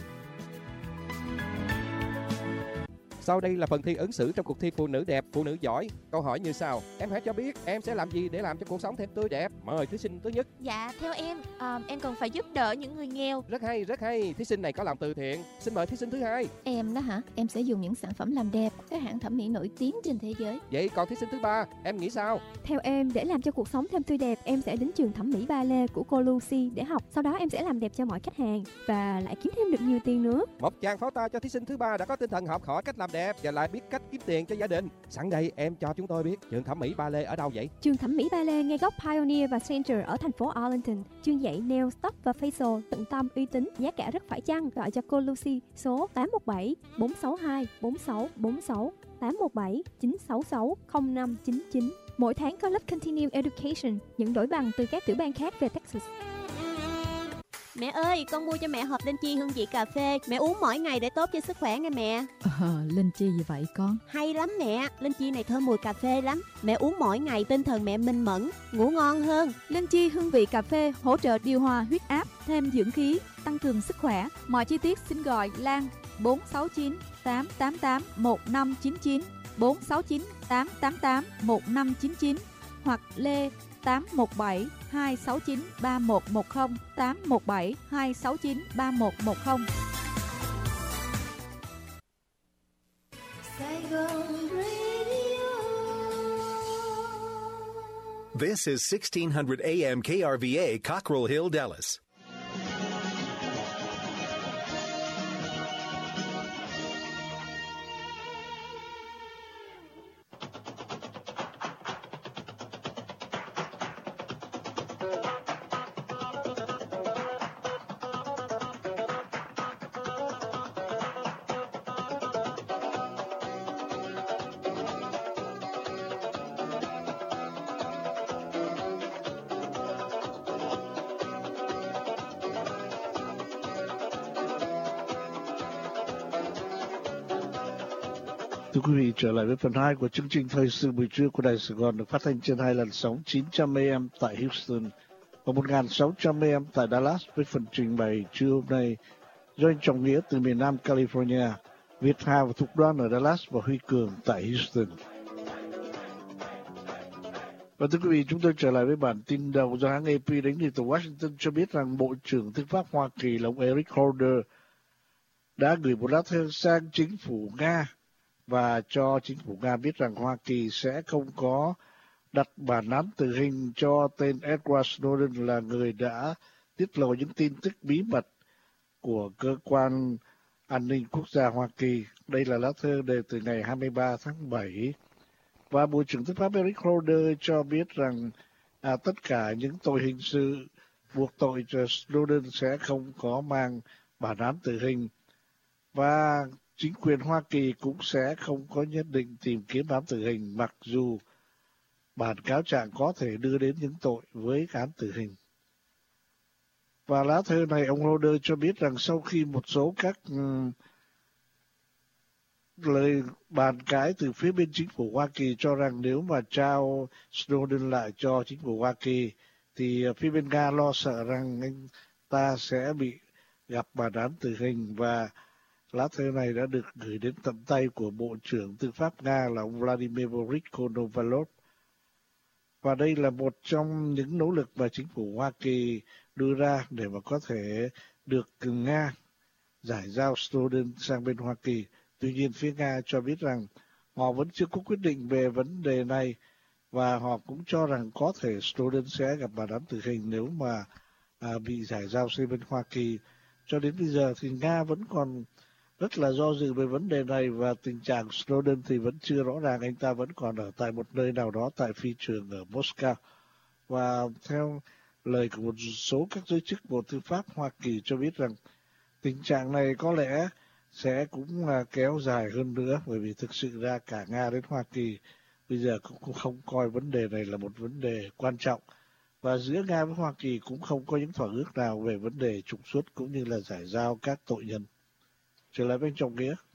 Sau đây là phần thi ứng xử trong cuộc thi Phụ nữ đẹp, phụ nữ giỏi. Câu hỏi như sau: em hãy cho biết em sẽ làm gì để làm cho cuộc sống thêm tươi đẹp. Mời thí sinh thứ nhất. Dạ, theo em cần phải giúp đỡ những người nghèo. Rất hay, rất hay. Thí sinh này có làm từ thiện. Xin mời thí sinh thứ hai. Em đó hả? Em sẽ dùng những sản phẩm làm đẹp các hãng thẩm mỹ nổi tiếng trên thế giới. Vậy còn thí sinh thứ ba, em nghĩ sao? Theo em, để làm cho cuộc sống thêm tươi đẹp, em sẽ đến trường thẩm mỹ ballet của cô Lucy để học. Sau đó em sẽ làm đẹp cho mọi khách hàng và lại kiếm thêm được nhiều tiền nữa. Một tràng pháo tay cho thí sinh thứ ba đã có tinh thần học hỏi cách làm đẹp và lại biết cách kiếm tiền cho gia đình. Sẵn đây em cho chúng tôi biết trường thẩm mỹ ballet ở đâu vậy? Trường thẩm mỹ ballet ngay góc Pioneer và Center ở thành phố Arlington. Chuyên dạy nail, tóc và facial tận tâm, uy tín, giá cả rất phải chăng. Gọi cho cô Lucy số 817 462 4646 817 966 0599. Mỗi tháng có lớp Continuing Education, những đổi bằng từ các tiểu bang khác về Texas. Mẹ ơi, con mua cho mẹ hộp linh chi hương vị cà phê. Mẹ uống mỗi ngày để tốt cho sức khỏe nghe mẹ. Linh chi gì vậy con? Hay lắm mẹ, linh chi này thơm mùi cà phê lắm. Mẹ uống mỗi ngày tinh thần mẹ minh mẫn, ngủ ngon hơn. Linh chi hương vị cà phê hỗ trợ điều hòa huyết áp, thêm dưỡng khí, tăng cường sức khỏe. Mọi chi tiết xin gọi Lan 469 888 1599, 469 888 1599 hoặc Lê 817 269 3110, 817 269 3110. This is 1600 AM KRVA, Cockrell Hill, Dallas. Thưa quý vị, trở lại với phần 2 của chương trình Thời sự buổi trưa của Đài Sài Gòn được phát thanh trên 2 làn sóng 900 AM tại Houston và 1600 AM tại Dallas với phần trình bày trưa hôm nay do anh Trọng Nghĩa từ miền Nam California, Việt Hà và Thục Đoan ở Dallas và Huy Cường tại Houston. Và thưa quý vị, chúng tôi trở lại với bản tin đầu do hãng AP đánh từ Washington cho biết rằng Bộ trưởng Tư pháp Hoa Kỳ là ông Eric Holder đã gửi một lá thư sang chính phủ Nga và cho chính phủ Nga biết rằng Hoa Kỳ sẽ không có đặt bản án tử hình cho tên Edward Snowden là người đã tiết lộ những tin tức bí mật của cơ quan an ninh quốc gia Hoa Kỳ. Đây là lá thư đề từ ngày 23 tháng 7. Và Bộ trưởng Tư pháp Eric Holder cho biết rằng tất cả những tội hình sự buộc tội cho Snowden sẽ không có mang bản án tử hình. Và chính quyền Hoa Kỳ cũng sẽ không có nhất định tìm kiếm án tử hình mặc dù bản cáo trạng có thể đưa đến những tội với án tử hình. Và lá thư này ông Holder cho biết rằng sau khi một số các lời bàn cãi từ phía bên chính phủ Hoa Kỳ cho rằng nếu mà trao Snowden lại cho chính phủ Hoa Kỳ thì phía bên Nga lo sợ rằng anh ta sẽ bị gặp bản án tử hình, và lá thư này đã được gửi đến tận tay của Bộ trưởng Tư pháp Nga là ông Vladimir Boris Konovalov. Và đây là một trong những nỗ lực mà chính phủ Hoa Kỳ đưa ra để mà có thể được Nga giải giao Snowden sang bên Hoa Kỳ. Tuy nhiên phía Nga cho biết rằng họ vẫn chưa có quyết định về vấn đề này và họ cũng cho rằng có thể Snowden sẽ gặp bản án tử hình nếu mà bị giải giao sang bên Hoa Kỳ. Cho đến bây giờ thì Nga vẫn còn rất là do dự về vấn đề này, và tình trạng Snowden thì vẫn chưa rõ ràng, anh ta vẫn còn ở tại một nơi nào đó tại phi trường ở Moscow. Và theo lời của một số các giới chức Bộ Tư pháp Hoa Kỳ cho biết rằng tình trạng này có lẽ sẽ cũng kéo dài hơn nữa, bởi vì thực sự ra cả Nga đến Hoa Kỳ bây giờ cũng không coi vấn đề này là một vấn đề quan trọng. Và giữa Nga với Hoa Kỳ cũng không có những thỏa ước nào về vấn đề trục xuất cũng như là giải giao các tội nhân. Trở lại với anh Trọng Nghĩa.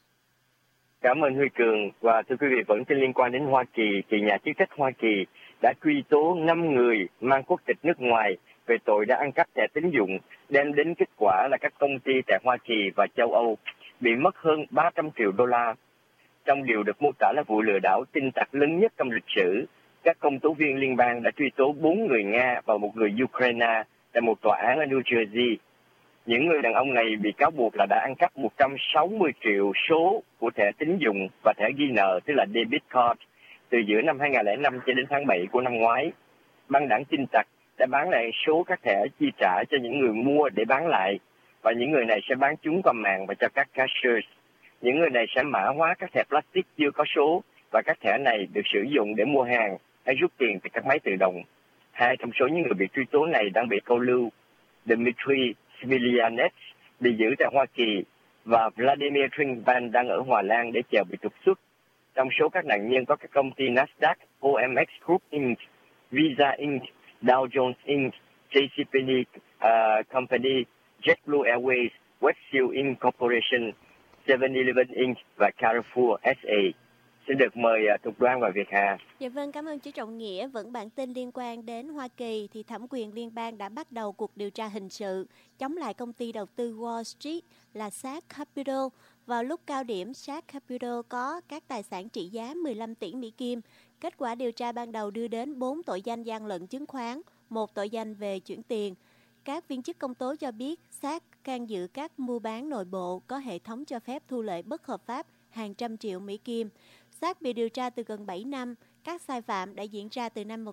Cảm ơn Huy Cường. Và thưa quý vị, vẫn tin liên quan đến Hoa Kỳ, thì nhà chức trách Hoa Kỳ đã truy tố 5 người mang quốc tịch nước ngoài về tội đã ăn cắp thẻ tín dụng, đem đến kết quả là các công ty tại Hoa Kỳ và châu Âu bị mất hơn 300 triệu đô la. Trong điều được mô tả là vụ lừa đảo tin tặc lớn nhất trong lịch sử, các công tố viên liên bang đã truy tố 4 người Nga và 1 người Ukraine tại một tòa án ở New Jersey. Những người đàn ông này bị cáo buộc là đã ăn cắp 160 triệu số của thẻ tín dụng và thẻ ghi nợ, tức là debit card, từ giữa năm 2005 cho đến tháng 7 của năm ngoái. Băng đảng tin tặc đã bán lại số các thẻ chi trả cho những người mua để bán lại, và những người này sẽ bán chúng qua mạng và cho các cashiers. Những người này sẽ mã hóa các thẻ plastic chưa có số, và các thẻ này được sử dụng để mua hàng hay rút tiền từ các máy tự động. 2 trong số những người bị truy tố này đang bị câu lưu. Dmitry Smilyanets bị giữ tại Hoa Kỳ và Vladimir Trinvan đang ở Hòa Lan để chờ bị trục xuất. Trong số các nạn nhân có các công ty Nasdaq, OMX Group Inc., Visa Inc., Dow Jones Inc., JCPenney Company, JetBlue Airways, Westfield Incorporation, 7-Eleven Inc. và Carrefour SA. Xin được mời Thục Đoan và Việt Hà. Dạ vâng, cảm ơn chú Trọng Nghĩa. Vẫn bản tin liên quan đến Hoa Kỳ thì thẩm quyền liên bang đã bắt đầu cuộc điều tra hình sự chống lại công ty đầu tư Wall Street là SAG Capital. Vào lúc cao điểm, SAG Capital có các tài sản trị giá 15 tỷ Mỹ Kim. Kết quả điều tra ban đầu đưa đến 4 tội danh gian lận chứng khoán, 1 tội danh về chuyển tiền. Các viên chức công tố cho biết SAG can dự các mua bán nội bộ có hệ thống cho phép thu lợi bất hợp pháp hàng trăm triệu Mỹ Kim. SAG bị điều tra từ gần 7 năm. Các sai phạm đã diễn ra từ năm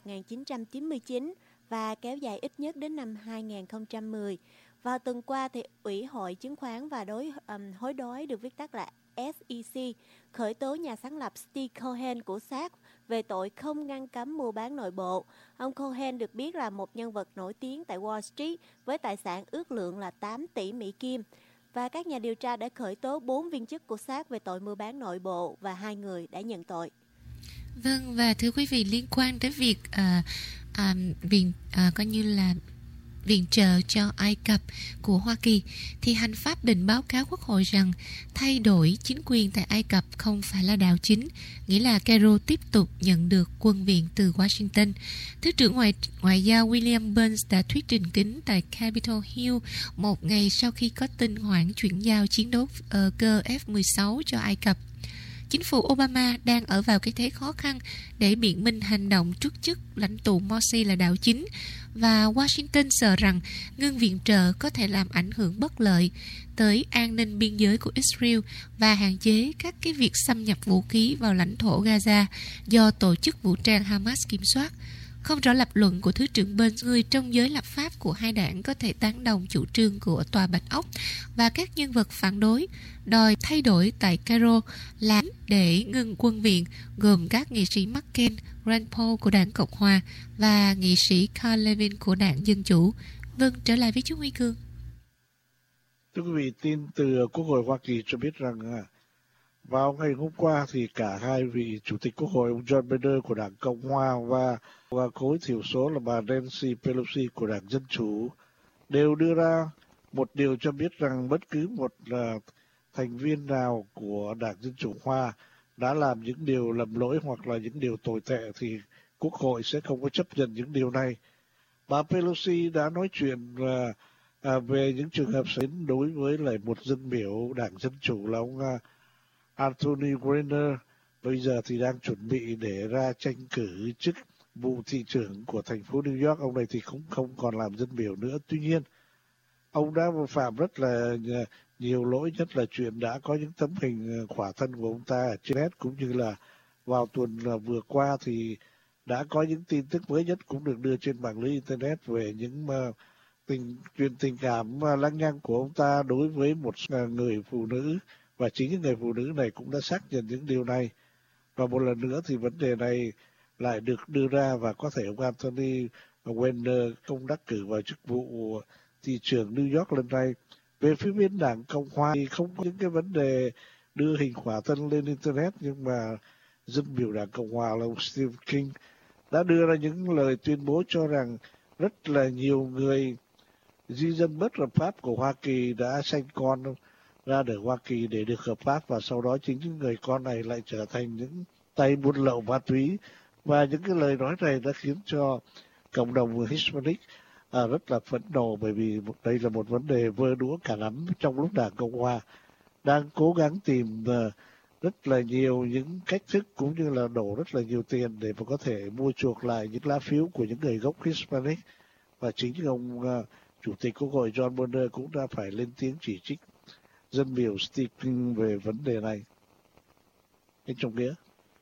1999 và kéo dài ít nhất đến năm 2010. Vào tuần qua, thì Ủy hội Chứng khoán và hối đoái được viết tắt là SEC khởi tố nhà sáng lập Steve Cohen của SAG về tội không ngăn cấm mua bán nội bộ. Ông Cohen được biết là một nhân vật nổi tiếng tại Wall Street với tài sản ước lượng là 8 tỷ Mỹ Kim. Và các nhà điều tra đã khởi tố 4 viên chức của SAG về tội mua bán nội bộ và 2 người đã nhận tội. Vâng, và thưa quý vị, liên quan tới việc coi như là viện trợ cho Ai Cập của Hoa Kỳ, thì hành pháp định báo cáo Quốc hội rằng thay đổi chính quyền tại Ai Cập không phải là đảo chính, nghĩa là Cairo tiếp tục nhận được quân viện từ Washington. Thứ trưởng Ngoại giao William Burns đã thuyết trình kín tại Capitol Hill một ngày sau khi có tin hoãn chuyển giao chiến đấu cơ F-16 cho Ai Cập. Chính phủ Obama đang ở vào cái thế khó khăn để biện minh hành động truất chức lãnh tụ Morsi là đảo chính, và Washington sợ rằng ngưng viện trợ có thể làm ảnh hưởng bất lợi tới an ninh biên giới của Israel và hạn chế các cái việc xâm nhập vũ khí vào lãnh thổ Gaza do tổ chức vũ trang Hamas kiểm soát. Không rõ lập luận của Thứ trưởng Burns, người trong giới lập pháp của hai đảng có thể tán đồng chủ trương của Tòa Bạch Ốc, và các nhân vật phản đối đòi thay đổi tại Cairo làm để ngừng quân viện, gồm các nghị sĩ McCain, Rand Paul của đảng Cộng Hòa và nghị sĩ Carl Levin của đảng Dân Chủ. Vâng, trở lại với chú Huy Cương. Thưa quý vị, tin từ Quốc hội Hoa Kỳ cho biết rằng vào ngày hôm qua thì cả hai vị chủ tịch Quốc hội, ông John Boehner của đảng Cộng Hòa và khối thiểu số là bà Nancy Pelosi của đảng Dân Chủ đều đưa ra một điều cho biết rằng bất cứ một thành viên nào của đảng Dân Chủ Hoa đã làm những điều lầm lỗi hoặc là những điều tồi tệ thì Quốc hội sẽ không có chấp nhận những điều này. Bà Pelosi đã nói chuyện về những trường hợp xảy đối với lại một dân biểu đảng Dân Chủ là ông Anthony Weiner, bây giờ thì đang chuẩn bị để ra tranh cử chức vụ thị trưởng của thành phố New York. Ông này thì cũng không còn làm dân biểu nữa. Tuy nhiên, ông đã phạm rất là nhiều lỗi, nhất là chuyện đã có những tấm hình khỏa thân của ông ta ở trên net, cũng như là vào tuần vừa qua thì đã có những tin tức mới nhất cũng được đưa trên mạng lưới Internet về những truyền tình cảm lăng nhăng của ông ta đối với một người phụ nữ, và chính những người phụ nữ này cũng đã xác nhận những điều này. Và một lần nữa thì vấn đề này lại được đưa ra, và có thể ông Anthony Weiner không đắc cử vào chức vụ thị trưởng New York lần này. Về phía bên đảng Cộng hòa thì không có những cái vấn đề đưa hình khỏa thân lên Internet, nhưng mà dân biểu đảng Cộng hòa là ông Steve King đã đưa ra những lời tuyên bố cho rằng rất là nhiều người di dân bất hợp pháp của Hoa Kỳ đã sanh con ra ở Hoa Kỳ để được hợp pháp, và sau đó chính những người con này lại trở thành những tay buôn lậu ma túy. Và những cái lời nói này đã khiến cho cộng đồng Hispanic rất là phẫn nộ, bởi vì đây là một vấn đề vơ đũa cả nắm trong lúc đảng Cộng hòa đang cố gắng tìm rất là nhiều những cách thức cũng như là đổ rất là nhiều tiền để mà có thể mua chuộc lại những lá phiếu của những người gốc Hispanic. Và chính ông Chủ tịch Quốc hội John Boehner cũng đã phải lên tiếng chỉ trích dân biểu Steve King về vấn đề này. Anh Trọng Nghĩa.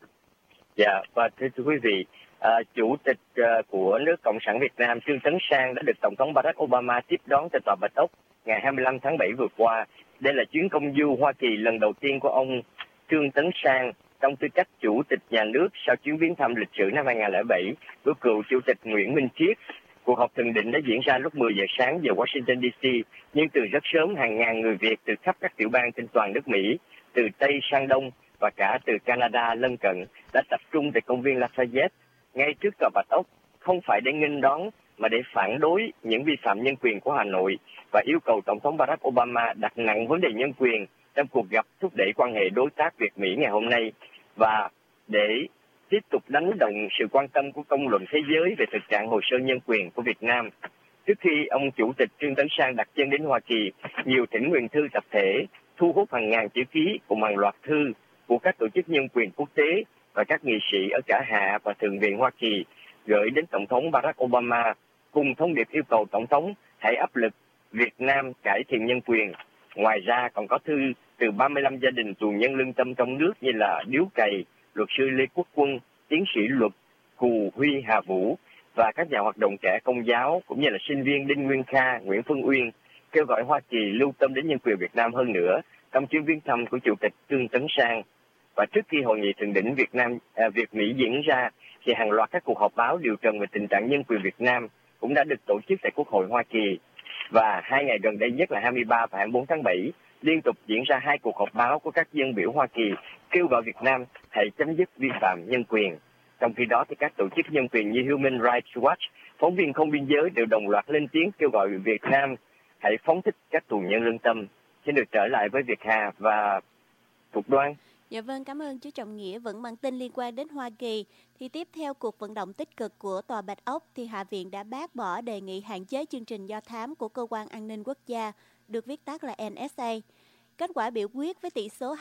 Dạ, và thưa quý vị, Chủ tịch của nước Cộng sản Việt Nam Trương Tấn Sang đã được Tổng thống Barack Obama tiếp đón tại Tòa Bạch Ốc ngày 25 tháng 7 vừa qua. Đây là chuyến công du Hoa Kỳ lần đầu tiên của ông Trương Tấn Sang trong tư cách Chủ tịch nhà nước sau chuyến viếng thăm lịch sử năm 2007 của cựu Chủ tịch Nguyễn Minh Triết. Cuộc họp thượng đỉnh đã diễn ra lúc 10 giờ sáng giờ Washington DC, nhưng từ rất sớm hàng ngàn người Việt từ khắp các tiểu bang trên toàn nước Mỹ, từ Tây sang Đông và cả từ Canada lân cận đã tập trung tại công viên Lafayette ngay trước Tòa Bạch Ốc, không phải để nghênh đón mà để phản đối những vi phạm nhân quyền của Hà Nội và yêu cầu Tổng thống Barack Obama đặt nặng vấn đề nhân quyền trong cuộc gặp thúc đẩy quan hệ đối tác Việt-Mỹ ngày hôm nay, và để tiếp tục đánh động sự quan tâm của công luận thế giới về thực trạng hồ sơ nhân quyền của Việt Nam. Trước khi ông Chủ tịch Trương Tấn Sang đặt chân đến Hoa Kỳ, nhiều thỉnh nguyện thư tập thể thu hút hàng ngàn chữ ký cùng hàng loạt thư của các tổ chức nhân quyền quốc tế và các nghị sĩ ở cả Hạ và Thượng viện Hoa Kỳ gửi đến Tổng thống Barack Obama, cùng thông điệp yêu cầu Tổng thống hãy áp lực Việt Nam cải thiện nhân quyền. Ngoài ra còn có thư từ 35 gia đình tù nhân lương tâm trong nước như là Điếu Cày, luật sư Lê Quốc Quân, tiến sĩ luật Cù Huy Hà Vũ và các nhà hoạt động trẻ Công giáo cũng như là sinh viên Đinh Nguyên Kha, Nguyễn Phương Uyên kêu gọi Hoa Kỳ lưu tâm đến nhân quyền Việt Nam hơn nữa trong chuyến viếng thăm của Chủ tịch Trương Tấn Sang. Và trước khi hội nghị thượng đỉnh Việt-Mỹ diễn ra, thì hàng loạt các cuộc họp báo điều trần về tình trạng nhân quyền Việt Nam cũng đã được tổ chức tại Quốc hội Hoa Kỳ. Và 2 ngày gần đây nhất là 23 và 24 tháng 7, liên tục diễn ra 2 cuộc họp báo của các dân biểu Hoa Kỳ kêu gọi Việt Nam hãy chấm dứt vi phạm nhân quyền. Trong khi đó thì các tổ chức nhân quyền như Human Rights Watch, phóng viên không biên giới đều đồng loạt lên tiếng kêu gọi Việt Nam hãy phóng thích các tù nhân lương tâm. Xin được trở lại với Việt Hà và Phục Đoan. Dạ vâng, cảm ơn chú Trọng Nghĩa. Vẫn bản tin liên quan đến Hoa Kỳ. Thì tiếp theo cuộc vận động tích cực của Tòa Bạch Ốc, thì Hạ viện đã bác bỏ đề nghị hạn chế chương trình do thám của Cơ quan An ninh Quốc gia, được viết tắt là NSA. Kết quả biểu quyết với tỷ số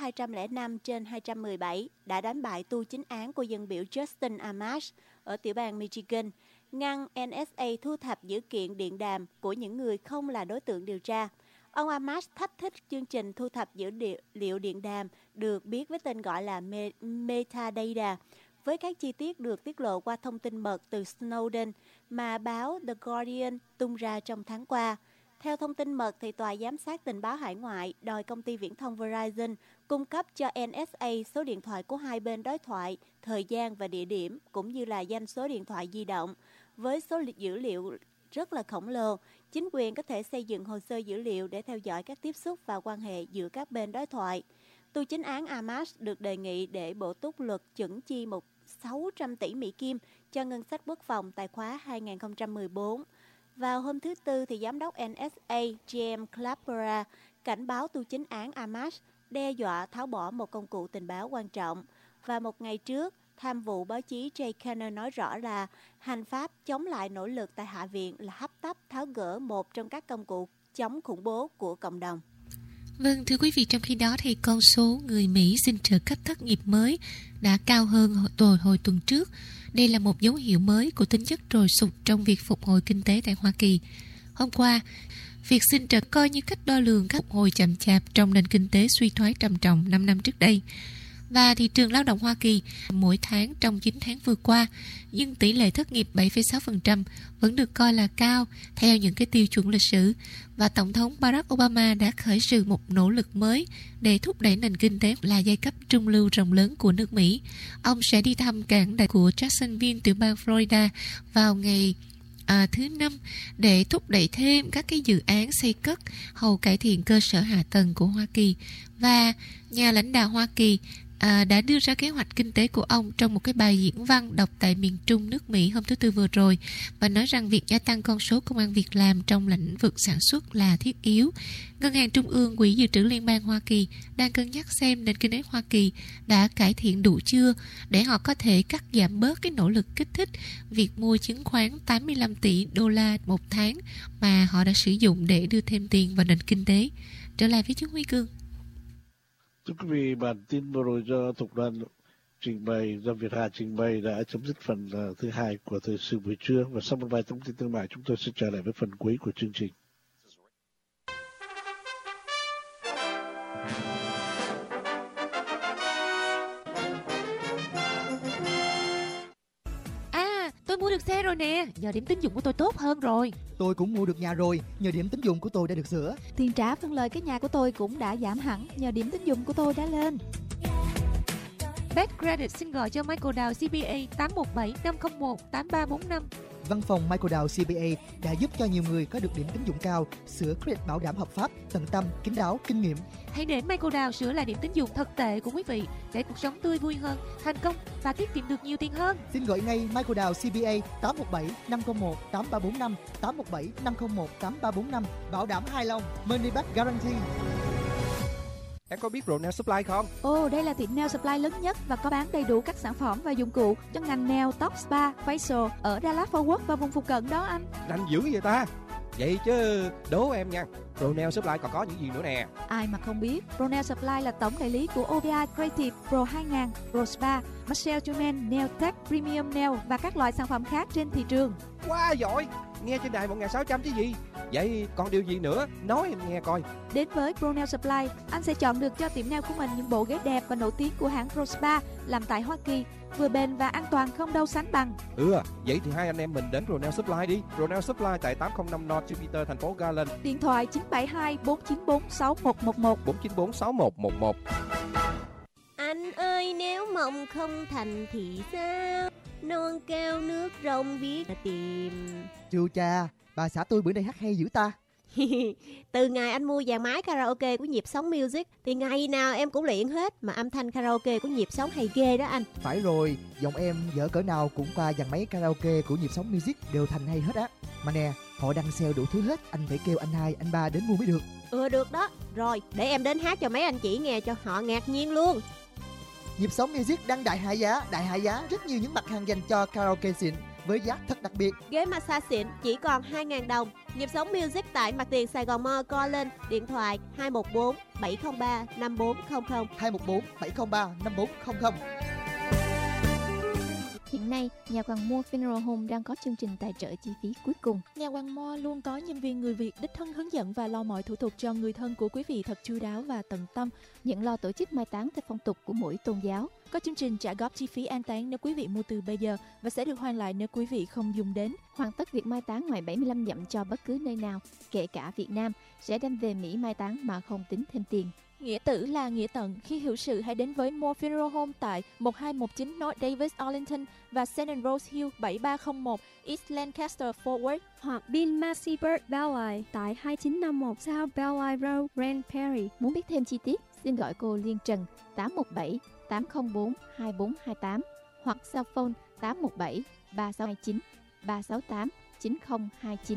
205/217 đã đánh bại tu chính án của dân biểu Justin Amash ở tiểu bang Michigan, ngăn NSA thu thập dữ kiện điện đàm của những người không là đối tượng điều tra. Ông Amash thách thức chương trình thu thập dữ liệu điện đàm được biết với tên gọi là Metadata, với các chi tiết được tiết lộ qua thông tin mật từ Snowden mà báo The Guardian tung ra trong tháng qua. Theo thông tin mật, thì Tòa Giám sát Tình báo Hải ngoại đòi công ty viễn thông Verizon cung cấp cho NSA số điện thoại của hai bên đối thoại, thời gian và địa điểm, cũng như là danh số điện thoại di động. Với số dữ liệu rất là khổng lồ, chính quyền có thể xây dựng hồ sơ dữ liệu để theo dõi các tiếp xúc và quan hệ giữa các bên đối thoại. Tu chính án Amash được đề nghị để Bộ Túc luật chuẩn chi 600 tỷ Mỹ Kim cho ngân sách quốc phòng tài khóa 2014. Vào hôm thứ Tư, thì Giám đốc NSA James Clapper cảnh báo tu chính án Amash đe dọa tháo bỏ một công cụ tình báo quan trọng. Và một ngày trước, tham vụ báo chí Jay Kenner nói rõ là hành pháp chống lại nỗ lực tại Hạ viện là hấp tấp tháo gỡ một trong các công cụ chống khủng bố của cộng đồng. Vâng, thưa quý vị, trong khi đó thì con số người Mỹ xin trợ cấp thất nghiệp mới đã cao hơn hồi tuần trước. Đây là một dấu hiệu mới của tính chất trồi sụt trong việc phục hồi kinh tế tại Hoa Kỳ. Hôm qua, việc xin trợ coi như cách đo lường các phục hồi chậm chạp trong nền kinh tế suy thoái trầm trọng 5 năm trước đây. và thị trường lao động Hoa Kỳ mỗi tháng trong 9 tháng vừa qua, nhưng tỷ lệ thất nghiệp 7,6% vẫn được coi là cao theo những cái tiêu chuẩn lịch sử, và Tổng thống Barack Obama đã khởi sự một nỗ lực mới để thúc đẩy nền kinh tế là giai cấp trung lưu rộng lớn của nước Mỹ. Ông sẽ đi thăm cảng đại của Jacksonville, tiểu bang Florida vào ngày thứ Năm để thúc đẩy thêm các cái dự án xây cất hầu cải thiện cơ sở hạ tầng của Hoa Kỳ. Và nhà lãnh đạo Hoa Kỳ đã đưa ra kế hoạch kinh tế của ông trong một cái bài diễn văn đọc tại miền Trung nước Mỹ hôm thứ Tư vừa rồi, và nói rằng việc gia tăng con số công ăn việc làm trong lĩnh vực sản xuất là thiết yếu. Ngân hàng Trung ương, Quỹ Dự trữ Liên bang Hoa Kỳ đang cân nhắc xem nền kinh tế Hoa Kỳ đã cải thiện đủ chưa để họ có thể cắt giảm bớt cái nỗ lực kích thích việc mua chứng khoán 85 tỷ đô la một tháng mà họ đã sử dụng để đưa thêm tiền vào nền kinh tế. Trở lại với chú Huy Cương. Thưa quý vị, bản tin vừa rồi do Thuộc đoàn trình bày, do Việt Hà trình bày đã chấm dứt phần thứ hai của thời sự buổi trưa, và sau một vài thông tin thương mại chúng tôi sẽ trở lại với phần cuối của chương trình. Tôi mua được xe rồi nè, nhờ điểm tín dụng của tôi tốt hơn rồi. Tôi cũng mua được nhà rồi, nhờ điểm tín dụng của tôi đã được sửa. Tiền trả phân lời cái nhà của tôi cũng đã giảm hẳn, nhờ điểm tín dụng của tôi đã lên. Best Credit xin gọi cho Michael Dow CPA 817 501 8345. Văn phòng Michael Dow CPA đã giúp cho nhiều người có được điểm tín dụng cao, sửa credit bảo đảm hợp pháp, tận tâm, kín đáo, kinh nghiệm. Hãy để Michael Dow sửa lại điểm tín dụng thật tệ của quý vị để cuộc sống tươi vui hơn, thành công và tiết kiệm được nhiều tiền hơn. Xin gọi ngay Michael Dow CPA 817 501 8345 817 501 8345, bảo đảm hài lòng, money back guarantee. Em có biết Ronel Supply không? Ồ, đây là tiệm nail supply lớn nhất và có bán đầy đủ các sản phẩm và dụng cụ cho ngành nail, tóc, spa, facial ở Dallas Fort Worth và vùng phụ cận đó anh. Rành dữ vậy ta? Vậy chứ đố em nha, Ronel Supply còn có những gì nữa nè? Ai mà không biết, Ronel Supply là tổng đại lý của OVI Creative, Pro 2000, Pro Spa, Marcel Truman, Nail Tech, Premium Nail và các loại sản phẩm khác trên thị trường. Quá giỏi, nghe trên đài 1600 chứ gì. Vậy còn điều gì nữa? Nói em nghe coi. Đến với Pro Nail Supply, anh sẽ chọn được cho tiệm nail của mình những bộ ghế đẹp và nổi tiếng của hãng Pro Spa làm tại Hoa Kỳ, vừa bền và an toàn không đâu sánh bằng. Vậy thì hai anh em mình đến Ronel Supply đi. Ronel Supply tại 805 North Jupiter, thành phố Garland. Điện thoại 972 494 6111 494 6111. Anh ơi, nếu mộng không thành thì sao? Non cao nước rồng biết tìm. Chu cha, bà xã tôi bữa nay hát hay dữ ta. Từ ngày anh mua dàn máy karaoke của Nhịp Sống Music thì ngày nào em cũng luyện hết, mà âm thanh karaoke của Nhịp Sống hay ghê đó anh. Phải rồi, giọng em dở cỡ nào cũng qua dàn máy karaoke của Nhịp Sống Music đều thành hay hết á. Mà nè, họ đang sale đủ thứ hết, anh phải kêu anh 2, anh 3 đến mua mới được. Được đó. Rồi, để em đến hát cho mấy anh chị nghe cho họ ngạc nhiên luôn. Nhịp Sống Music đang đại hạ giá rất nhiều những mặt hàng dành cho karaoke xịn với giá thật đặc biệt. Ghế massage xịn chỉ còn 2.000 đồng. Nhịp Sống Music tại mặt tiền Sài Gòn Mall, Garland. Điện thoại 214 703 5400 214 703 5400. Hiện nay, nhà Hoàng Mua Funeral Home đang có chương trình tài trợ chi phí cuối cùng. Nhà Hoàng Mua luôn có nhân viên người Việt đích thân hướng dẫn và lo mọi thủ tục cho người thân của quý vị thật chu đáo và tận tâm, nhận lo tổ chức mai táng theo phong tục của mỗi tôn giáo. Có chương trình trả góp chi phí an táng nếu quý vị mua từ bây giờ và sẽ được hoàn lại nếu quý vị không dùng đến. Hoàn tất việc mai táng ngoài 75 dặm cho bất cứ nơi nào, kể cả Việt Nam, sẽ đem về Mỹ mai táng mà không tính thêm tiền. Nghĩa tử là nghĩa tận. Khi hữu sự hãy đến với Moore Funeral Home tại 1219 North Davis, Arlington và St. Rose Hill 7301 East Lancaster, Fort Worth, hoặc Bill Massey Bird Belleye tại 2951 South Belleye Road, Grand Prairie. Muốn biết thêm chi tiết, xin gọi cô Liên Trần 817 804 2428 hoặc cell phone 817 3629 368 9029.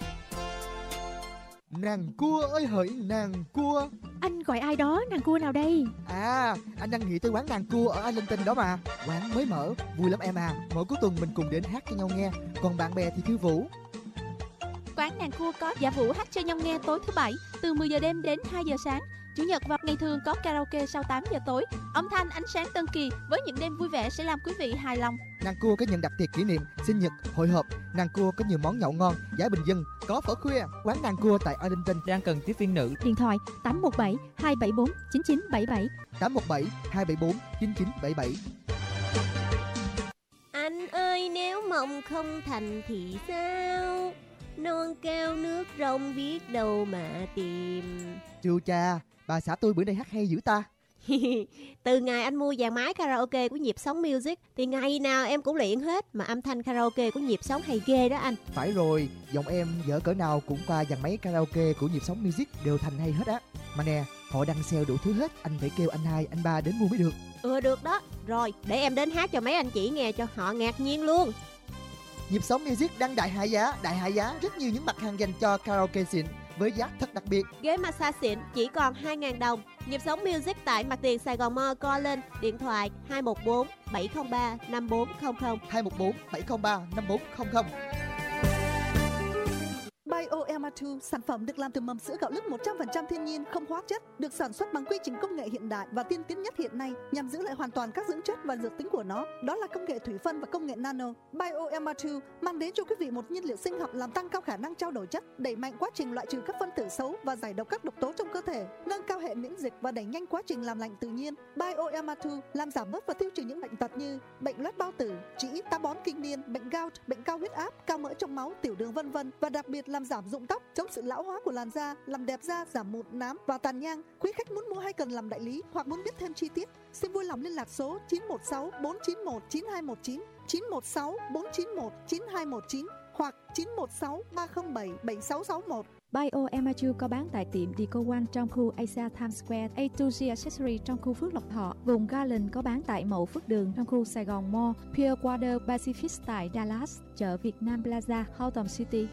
Nàng cua ơi hỡi nàng cua. Anh gọi ai đó, nàng cua nào đây? À, anh đang nghĩ tới quán nàng cua ở Arlington đó mà. Quán mới mở, vui lắm em à. Mỗi cuối tuần mình cùng đến hát cho nhau nghe. Còn bạn bè thì khiêu vũ. Quán nàng cua có dạ vũ hát cho nhau nghe tối thứ Bảy từ 10 giờ đêm đến 2 giờ sáng. Chủ nhật và ngày thường có karaoke sau 8 giờ tối. Âm thanh ánh sáng tân kỳ với những đêm vui vẻ sẽ làm quý vị hài lòng. Nàng Cua có những đặc tiệc kỷ niệm, sinh nhật, hội họp. Nàng Cua có nhiều món nhậu ngon, giá bình dân, có phở khuya. Quán Nàng Cua tại Arlington đang cần tiếp viên nữ. Điện thoại 817 274 9977. 817 274 9977. Anh ơi, nếu mộng không thành thì sao? Non cao nước rông biết đâu mà tìm. Chu cha, bà xã tôi bữa nay hát hay dữ ta. Từ ngày anh mua dàn máy karaoke của Nhịp Sống Music thì ngày nào em cũng luyện hết, mà âm thanh karaoke của Nhịp Sống hay ghê đó anh. Phải rồi, giọng em dở cỡ nào cũng qua dàn máy karaoke của Nhịp Sống Music đều thành hay hết á. Mà nè, họ đang sale đủ thứ hết, anh phải kêu anh 2, anh 3 đến mua mới được. Được đó. Rồi, để em đến hát cho mấy anh chị nghe cho họ ngạc nhiên luôn. Nhịp Sống Music đang đại hạ giá rất nhiều những mặt hàng dành cho karaoke xịn với giá thật đặc biệt. Ghế massage xịn chỉ còn 2.000 đồng. Nhịp Sống Music tại mặt tiền Sài Gòn Mall, call lên điện thoại 214 703 5400. 214 703 5400. BioEma2, sản phẩm được làm từ mầm sữa gạo lứt 100% thiên nhiên, không hóa chất, được sản xuất bằng quy trình công nghệ hiện đại và tiên tiến nhất hiện nay nhằm giữ lại hoàn toàn các dưỡng chất và dược tính của nó. Đó là công nghệ thủy phân và công nghệ nano. BioEma2 mang đến cho quý vị một nhiên liệu sinh học làm tăng cao khả năng trao đổi chất, đẩy mạnh quá trình loại trừ các phân tử xấu và giải độc các độc tố trong cơ thể, nâng cao hệ miễn dịch và đẩy nhanh quá trình làm lạnh tự nhiên. BioEma2 làm giảm bớt và tiêu trừ những bệnh tật như bệnh loét bao tử, trĩ, táo bón kinh niên, bệnh gout, bệnh cao huyết áp, cao mỡ trong máu, tiểu đường vân vân, và đặc biệt làm giảm rụng tóc, chống sự lão hóa của làn da, làm đẹp da, giảm mụn, nám và tàn nhang. Quý khách muốn mua hay cần làm đại lý hoặc muốn biết thêm chi tiết, xin vui lòng liên lạc số 916 491 9219, 916 491 9219 hoặc 916 307 7661. BioEma2 có bán tại tiệm Deco One trong khu Asia Times Square, A2G Accessory trong khu Phước Lộc Thọ. Vùng Garland có bán tại Mậu Phước Đường trong khu Sài Gòn Mall, Pure Water Pacific tại Dallas, chợ Việt Nam Plaza, Houghton City.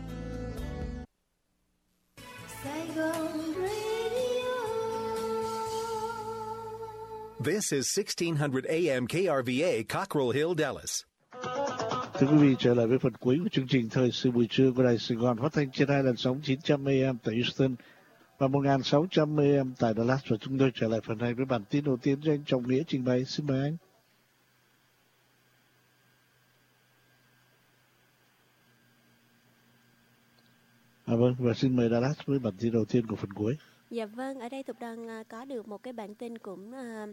This is 1600 AM KRVA, Cockrell Hill, Dallas. Thưa quý vị, trở lại với phần cuối của chương trình Thời sự buổi trưa của Đài Sài Gòn, phát thanh trên hai làn sóng 900 AM tại Houston và 1600 AM tại Dallas. Và chúng tôi trở lại phần này với bản tin đầu tiên do anh Trọng Nghĩa trình bày. Xin mời anh. Vâng, và xin mời Dallas với bản tin đầu tiên của phần cuối. Dạ vâng, ở đây Thục Đăng có được một cái bản tin cũng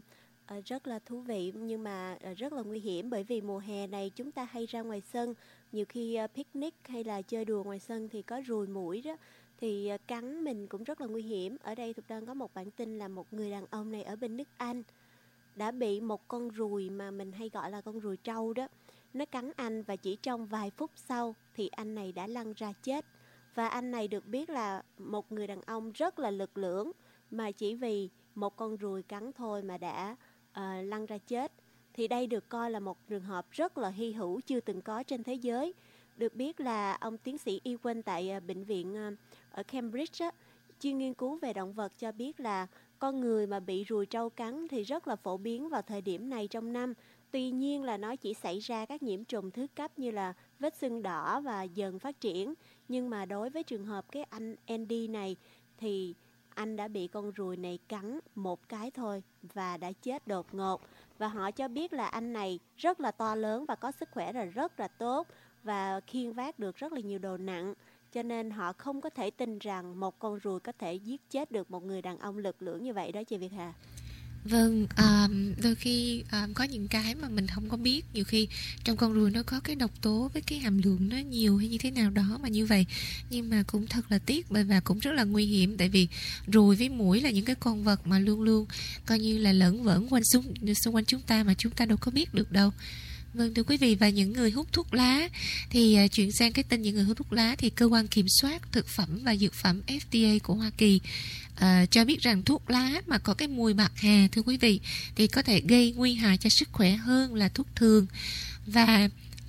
rất là thú vị nhưng mà rất là nguy hiểm, bởi vì mùa hè này chúng ta hay ra ngoài sân, nhiều khi picnic hay là chơi đùa ngoài sân thì có ruồi muỗi đó, thì cắn mình cũng rất là nguy hiểm. Ở đây Thục Đăng có một bản tin là một người đàn ông này ở bên nước Anh đã bị một con ruồi mà mình hay gọi là con ruồi trâu đó, nó cắn anh và chỉ trong vài phút sau thì anh này đã lăn ra chết. Và anh này được biết là một người đàn ông rất là lực lưỡng, mà chỉ vì một con ruồi cắn thôi mà đã lăn ra chết. Thì đây được coi là một trường hợp rất là hy hữu, chưa từng có trên thế giới. Được biết là ông tiến sĩ Ewan tại bệnh viện ở Cambridge chuyên nghiên cứu về động vật cho biết là con người mà bị ruồi trâu cắn thì rất là phổ biến vào thời điểm này trong năm. Tuy nhiên là nó chỉ xảy ra các nhiễm trùng thứ cấp như là vết sưng đỏ và dần phát triển. Nhưng mà đối với trường hợp cái anh Andy này thì anh đã bị con ruồi này cắn một cái thôi và đã chết đột ngột. Và họ cho biết là anh này rất là to lớn và có sức khỏe là rất là tốt và khiêng vác được rất là nhiều đồ nặng. Cho nên họ không có thể tin rằng một con ruồi có thể giết chết được một người đàn ông lực lưỡng như vậy đó chị Việt Hà. Vâng, đôi khi có những cái mà mình không có biết. Nhiều khi trong con ruồi nó có cái độc tố với cái hàm lượng nó nhiều hay như thế nào đó mà như vậy. Nhưng mà cũng thật là tiếc và cũng rất là nguy hiểm. Tại vì ruồi với muỗi là những cái con vật mà luôn luôn coi như là lởn vởn xung quanh chúng ta mà chúng ta đâu có biết được đâu. Vâng, thưa quý vị, và những người hút thuốc lá thì chuyển sang cái tin những người hút thuốc lá thì cơ quan kiểm soát thực phẩm và dược phẩm FDA của Hoa Kỳ cho biết rằng thuốc lá mà có cái mùi bạc hà, thưa quý vị, thì có thể gây nguy hại cho sức khỏe hơn là thuốc thường. Và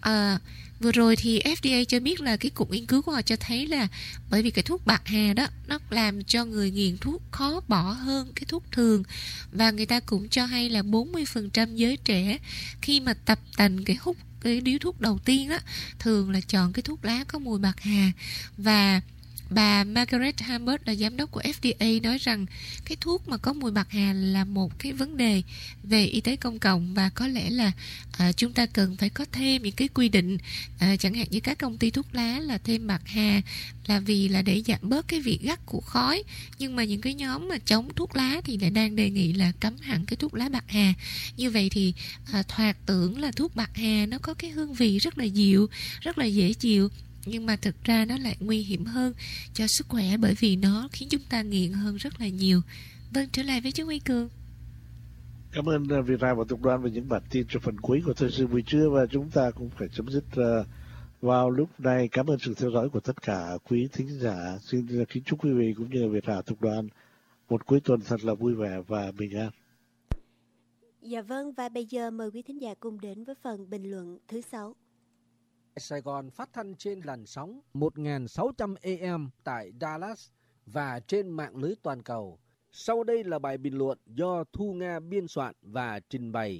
vừa rồi thì FDA cho biết là cái cuộc nghiên cứu của họ cho thấy là bởi vì cái thuốc bạc hà đó nó làm cho người nghiện thuốc khó bỏ hơn cái thuốc thường. Và người ta cũng cho hay là 40% giới trẻ khi mà tập tành hút cái điếu thuốc đầu tiên đó thường là chọn cái thuốc lá có mùi bạc hà. Và Bà Margaret Hamert là giám đốc của FDA nói rằng cái thuốc mà có mùi bạc hà là một cái vấn đề về y tế công cộng, và có lẽ là chúng ta cần phải có thêm những cái quy định, chẳng hạn như các công ty thuốc lá là thêm bạc hà là vì là để giảm bớt cái vị gắt của khói, nhưng mà những cái nhóm mà chống thuốc lá thì lại đang đề nghị là cấm hẳn cái thuốc lá bạc hà. Như vậy thì thoạt tưởng là thuốc bạc hà nó có cái hương vị rất là dịu, rất là dễ chịu, nhưng mà thực ra nó lại nguy hiểm hơn cho sức khỏe, bởi vì nó khiến chúng ta nghiện hơn rất là nhiều. Vâng, trở lại với chú Huy Cường. Cảm ơn Việt Nam và Tục Đoan về những bản tin trong phần cuối của thời sự buổi trưa, và chúng ta cũng phải chấm dứt vào lúc này. Cảm ơn sự theo dõi của tất cả quý thính giả. Xin kính chúc quý vị cũng như Việt Nam Tục Đoan một cuối tuần thật là vui vẻ và bình an. Dạ vâng, và bây giờ mời quý thính giả cùng đến với phần bình luận thứ 6. Sài Gòn phát thanh trên làn sóng 1600 AM tại Dallas và trên mạng lưới toàn cầu. Sau đây là bài bình luận do Thu Nga biên soạn và trình bày.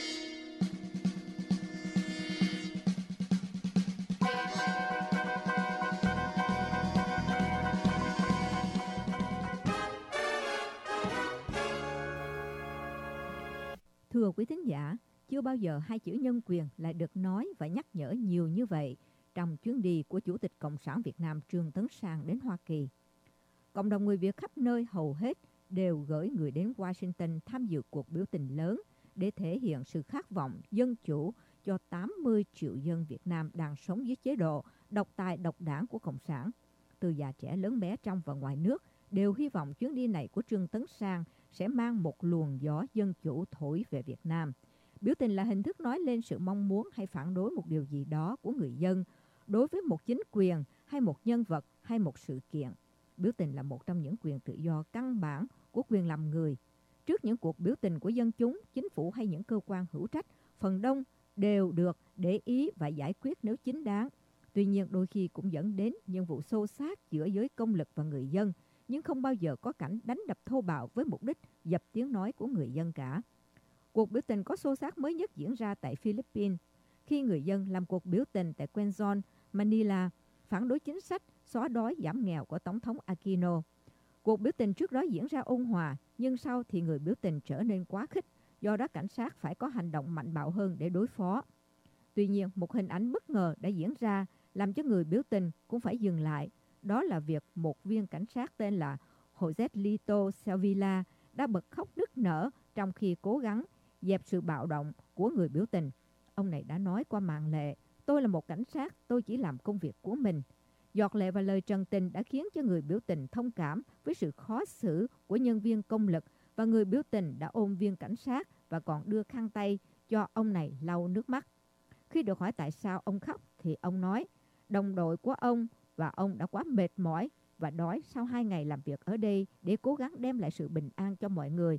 Thưa quý thính giả, chưa bao giờ hai chữ nhân quyền lại được nói và nhắc nhở nhiều như vậy trong chuyến đi của Chủ tịch Cộng sản Việt Nam Trương Tấn Sang đến Hoa Kỳ. Cộng đồng người Việt khắp nơi hầu hết đều gửi người đến Washington tham dự cuộc biểu tình lớn để thể hiện sự khát vọng dân chủ cho 80 triệu dân Việt Nam đang sống dưới chế độ độc tài độc đảng của Cộng sản. Từ già trẻ lớn bé trong và ngoài nước đều hy vọng chuyến đi này của Trương Tấn Sang sẽ mang một luồng gió dân chủ thổi về Việt Nam. Biểu tình là hình thức nói lên sự mong muốn hay phản đối một điều gì đó của người dân đối với một chính quyền hay một nhân vật hay một sự kiện. Biểu tình là một trong những quyền tự do căn bản của quyền làm người. Trước những cuộc biểu tình của dân chúng, chính phủ hay những cơ quan hữu trách, phần đông đều được để ý và giải quyết nếu chính đáng. Tuy nhiên đôi khi cũng dẫn đến những vụ xô xát giữa giới công lực và người dân, nhưng không bao giờ có cảnh đánh đập thô bạo với mục đích dập tiếng nói của người dân cả. Cuộc biểu tình có xô xát mới nhất diễn ra tại Philippines, khi người dân làm cuộc biểu tình tại Quezon, Manila, phản đối chính sách xóa đói giảm nghèo của Tổng thống Aquino. Cuộc biểu tình trước đó diễn ra ôn hòa, nhưng sau thì người biểu tình trở nên quá khích, do đó cảnh sát phải có hành động mạnh bạo hơn để đối phó. Tuy nhiên, một hình ảnh bất ngờ đã diễn ra, làm cho người biểu tình cũng phải dừng lại. Đó là việc một viên cảnh sát tên là Jose Lito Sevilla đã bật khóc nức nở trong khi cố gắng dẹp sự bạo động của người biểu tình. Ông này đã nói qua mạng lệ, tôi là một cảnh sát, tôi chỉ làm công việc của mình. Giọt lệ và lời trần tình đã khiến cho người biểu tình thông cảm với sự khó xử của nhân viên công lực, và người biểu tình đã ôm viên cảnh sát và còn đưa khăn tay cho ông này lau nước mắt. Khi được hỏi tại sao ông khóc thì ông nói, đồng đội của ông và ông đã quá mệt mỏi và đói sau 2 ngày làm việc ở đây để cố gắng đem lại sự bình an cho mọi người.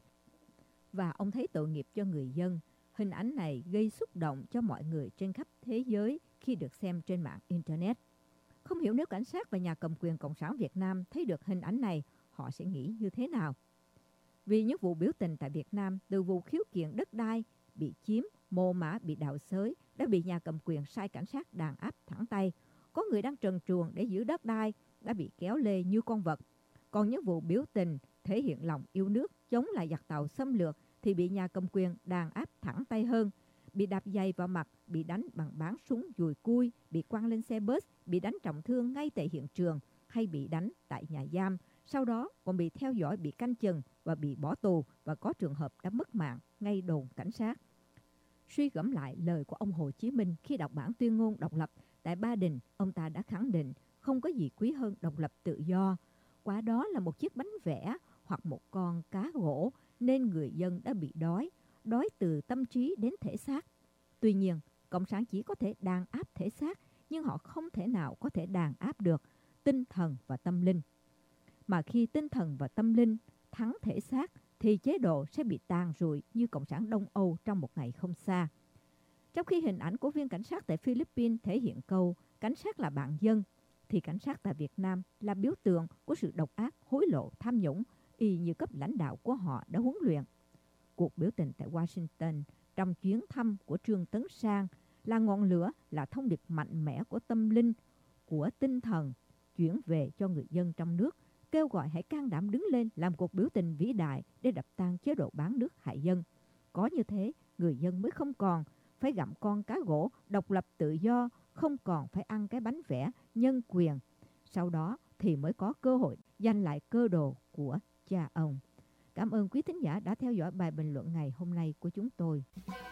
Và ông thấy tội nghiệp cho người dân. Hình ảnh này gây xúc động cho mọi người trên khắp thế giới khi được xem trên mạng Internet. Không hiểu nếu cảnh sát và nhà cầm quyền Cộng sản Việt Nam thấy được hình ảnh này, họ sẽ nghĩ như thế nào? Vì những vụ biểu tình tại Việt Nam, từ vụ khiếu kiện đất đai bị chiếm, mồ mả bị đào xới, đã bị nhà cầm quyền sai cảnh sát đàn áp thẳng tay. Có người đang trần truồng để giữ đất đai đã bị kéo lê như con vật. Còn những vụ biểu tình thể hiện lòng yêu nước, chống lại giặc Tàu xâm lược thì bị nhà cầm quyền đàn áp thẳng tay hơn. Bị đạp giày vào mặt, bị đánh bằng báng súng dùi cui, bị quăng lên xe bus, bị đánh trọng thương ngay tại hiện trường hay bị đánh tại nhà giam. Sau đó còn bị theo dõi, bị canh chừng và bị bỏ tù, và có trường hợp đã mất mạng ngay đồn cảnh sát. Suy gẫm lại lời của ông Hồ Chí Minh khi đọc bản tuyên ngôn độc lập tại Ba Đình, ông ta đã khẳng định không có gì quý hơn độc lập tự do. Quá đó là một chiếc bánh vẽ hoặc một con cá gỗ, nên người dân đã bị đói từ tâm trí đến thể xác. Tuy nhiên, Cộng sản chỉ có thể đàn áp thể xác, nhưng họ không thể nào có thể đàn áp được tinh thần và tâm linh. Mà khi tinh thần và tâm linh thắng thể xác, thì chế độ sẽ bị tàn rụi như Cộng sản Đông Âu trong một ngày không xa. Trong khi hình ảnh của viên cảnh sát tại Philippines thể hiện câu cảnh sát là bạn dân, thì cảnh sát tại Việt Nam là biểu tượng của sự độc ác, hối lộ, tham nhũng, y như cấp lãnh đạo của họ đã huấn luyện. Cuộc biểu tình tại Washington trong chuyến thăm của Trương Tấn Sang là ngọn lửa, là thông điệp mạnh mẽ của tâm linh, của tinh thần, chuyển về cho người dân trong nước, kêu gọi hãy can đảm đứng lên làm cuộc biểu tình vĩ đại để đập tan chế độ bán nước hại dân. Có như thế, người dân mới không còn phải gặm con cá gỗ, độc lập tự do, không còn phải ăn cái bánh vẽ nhân quyền. Sau đó thì mới có cơ hội giành lại cơ đồ của cha ông. Cảm ơn quý thính giả đã theo dõi bài bình luận ngày hôm nay của chúng tôi.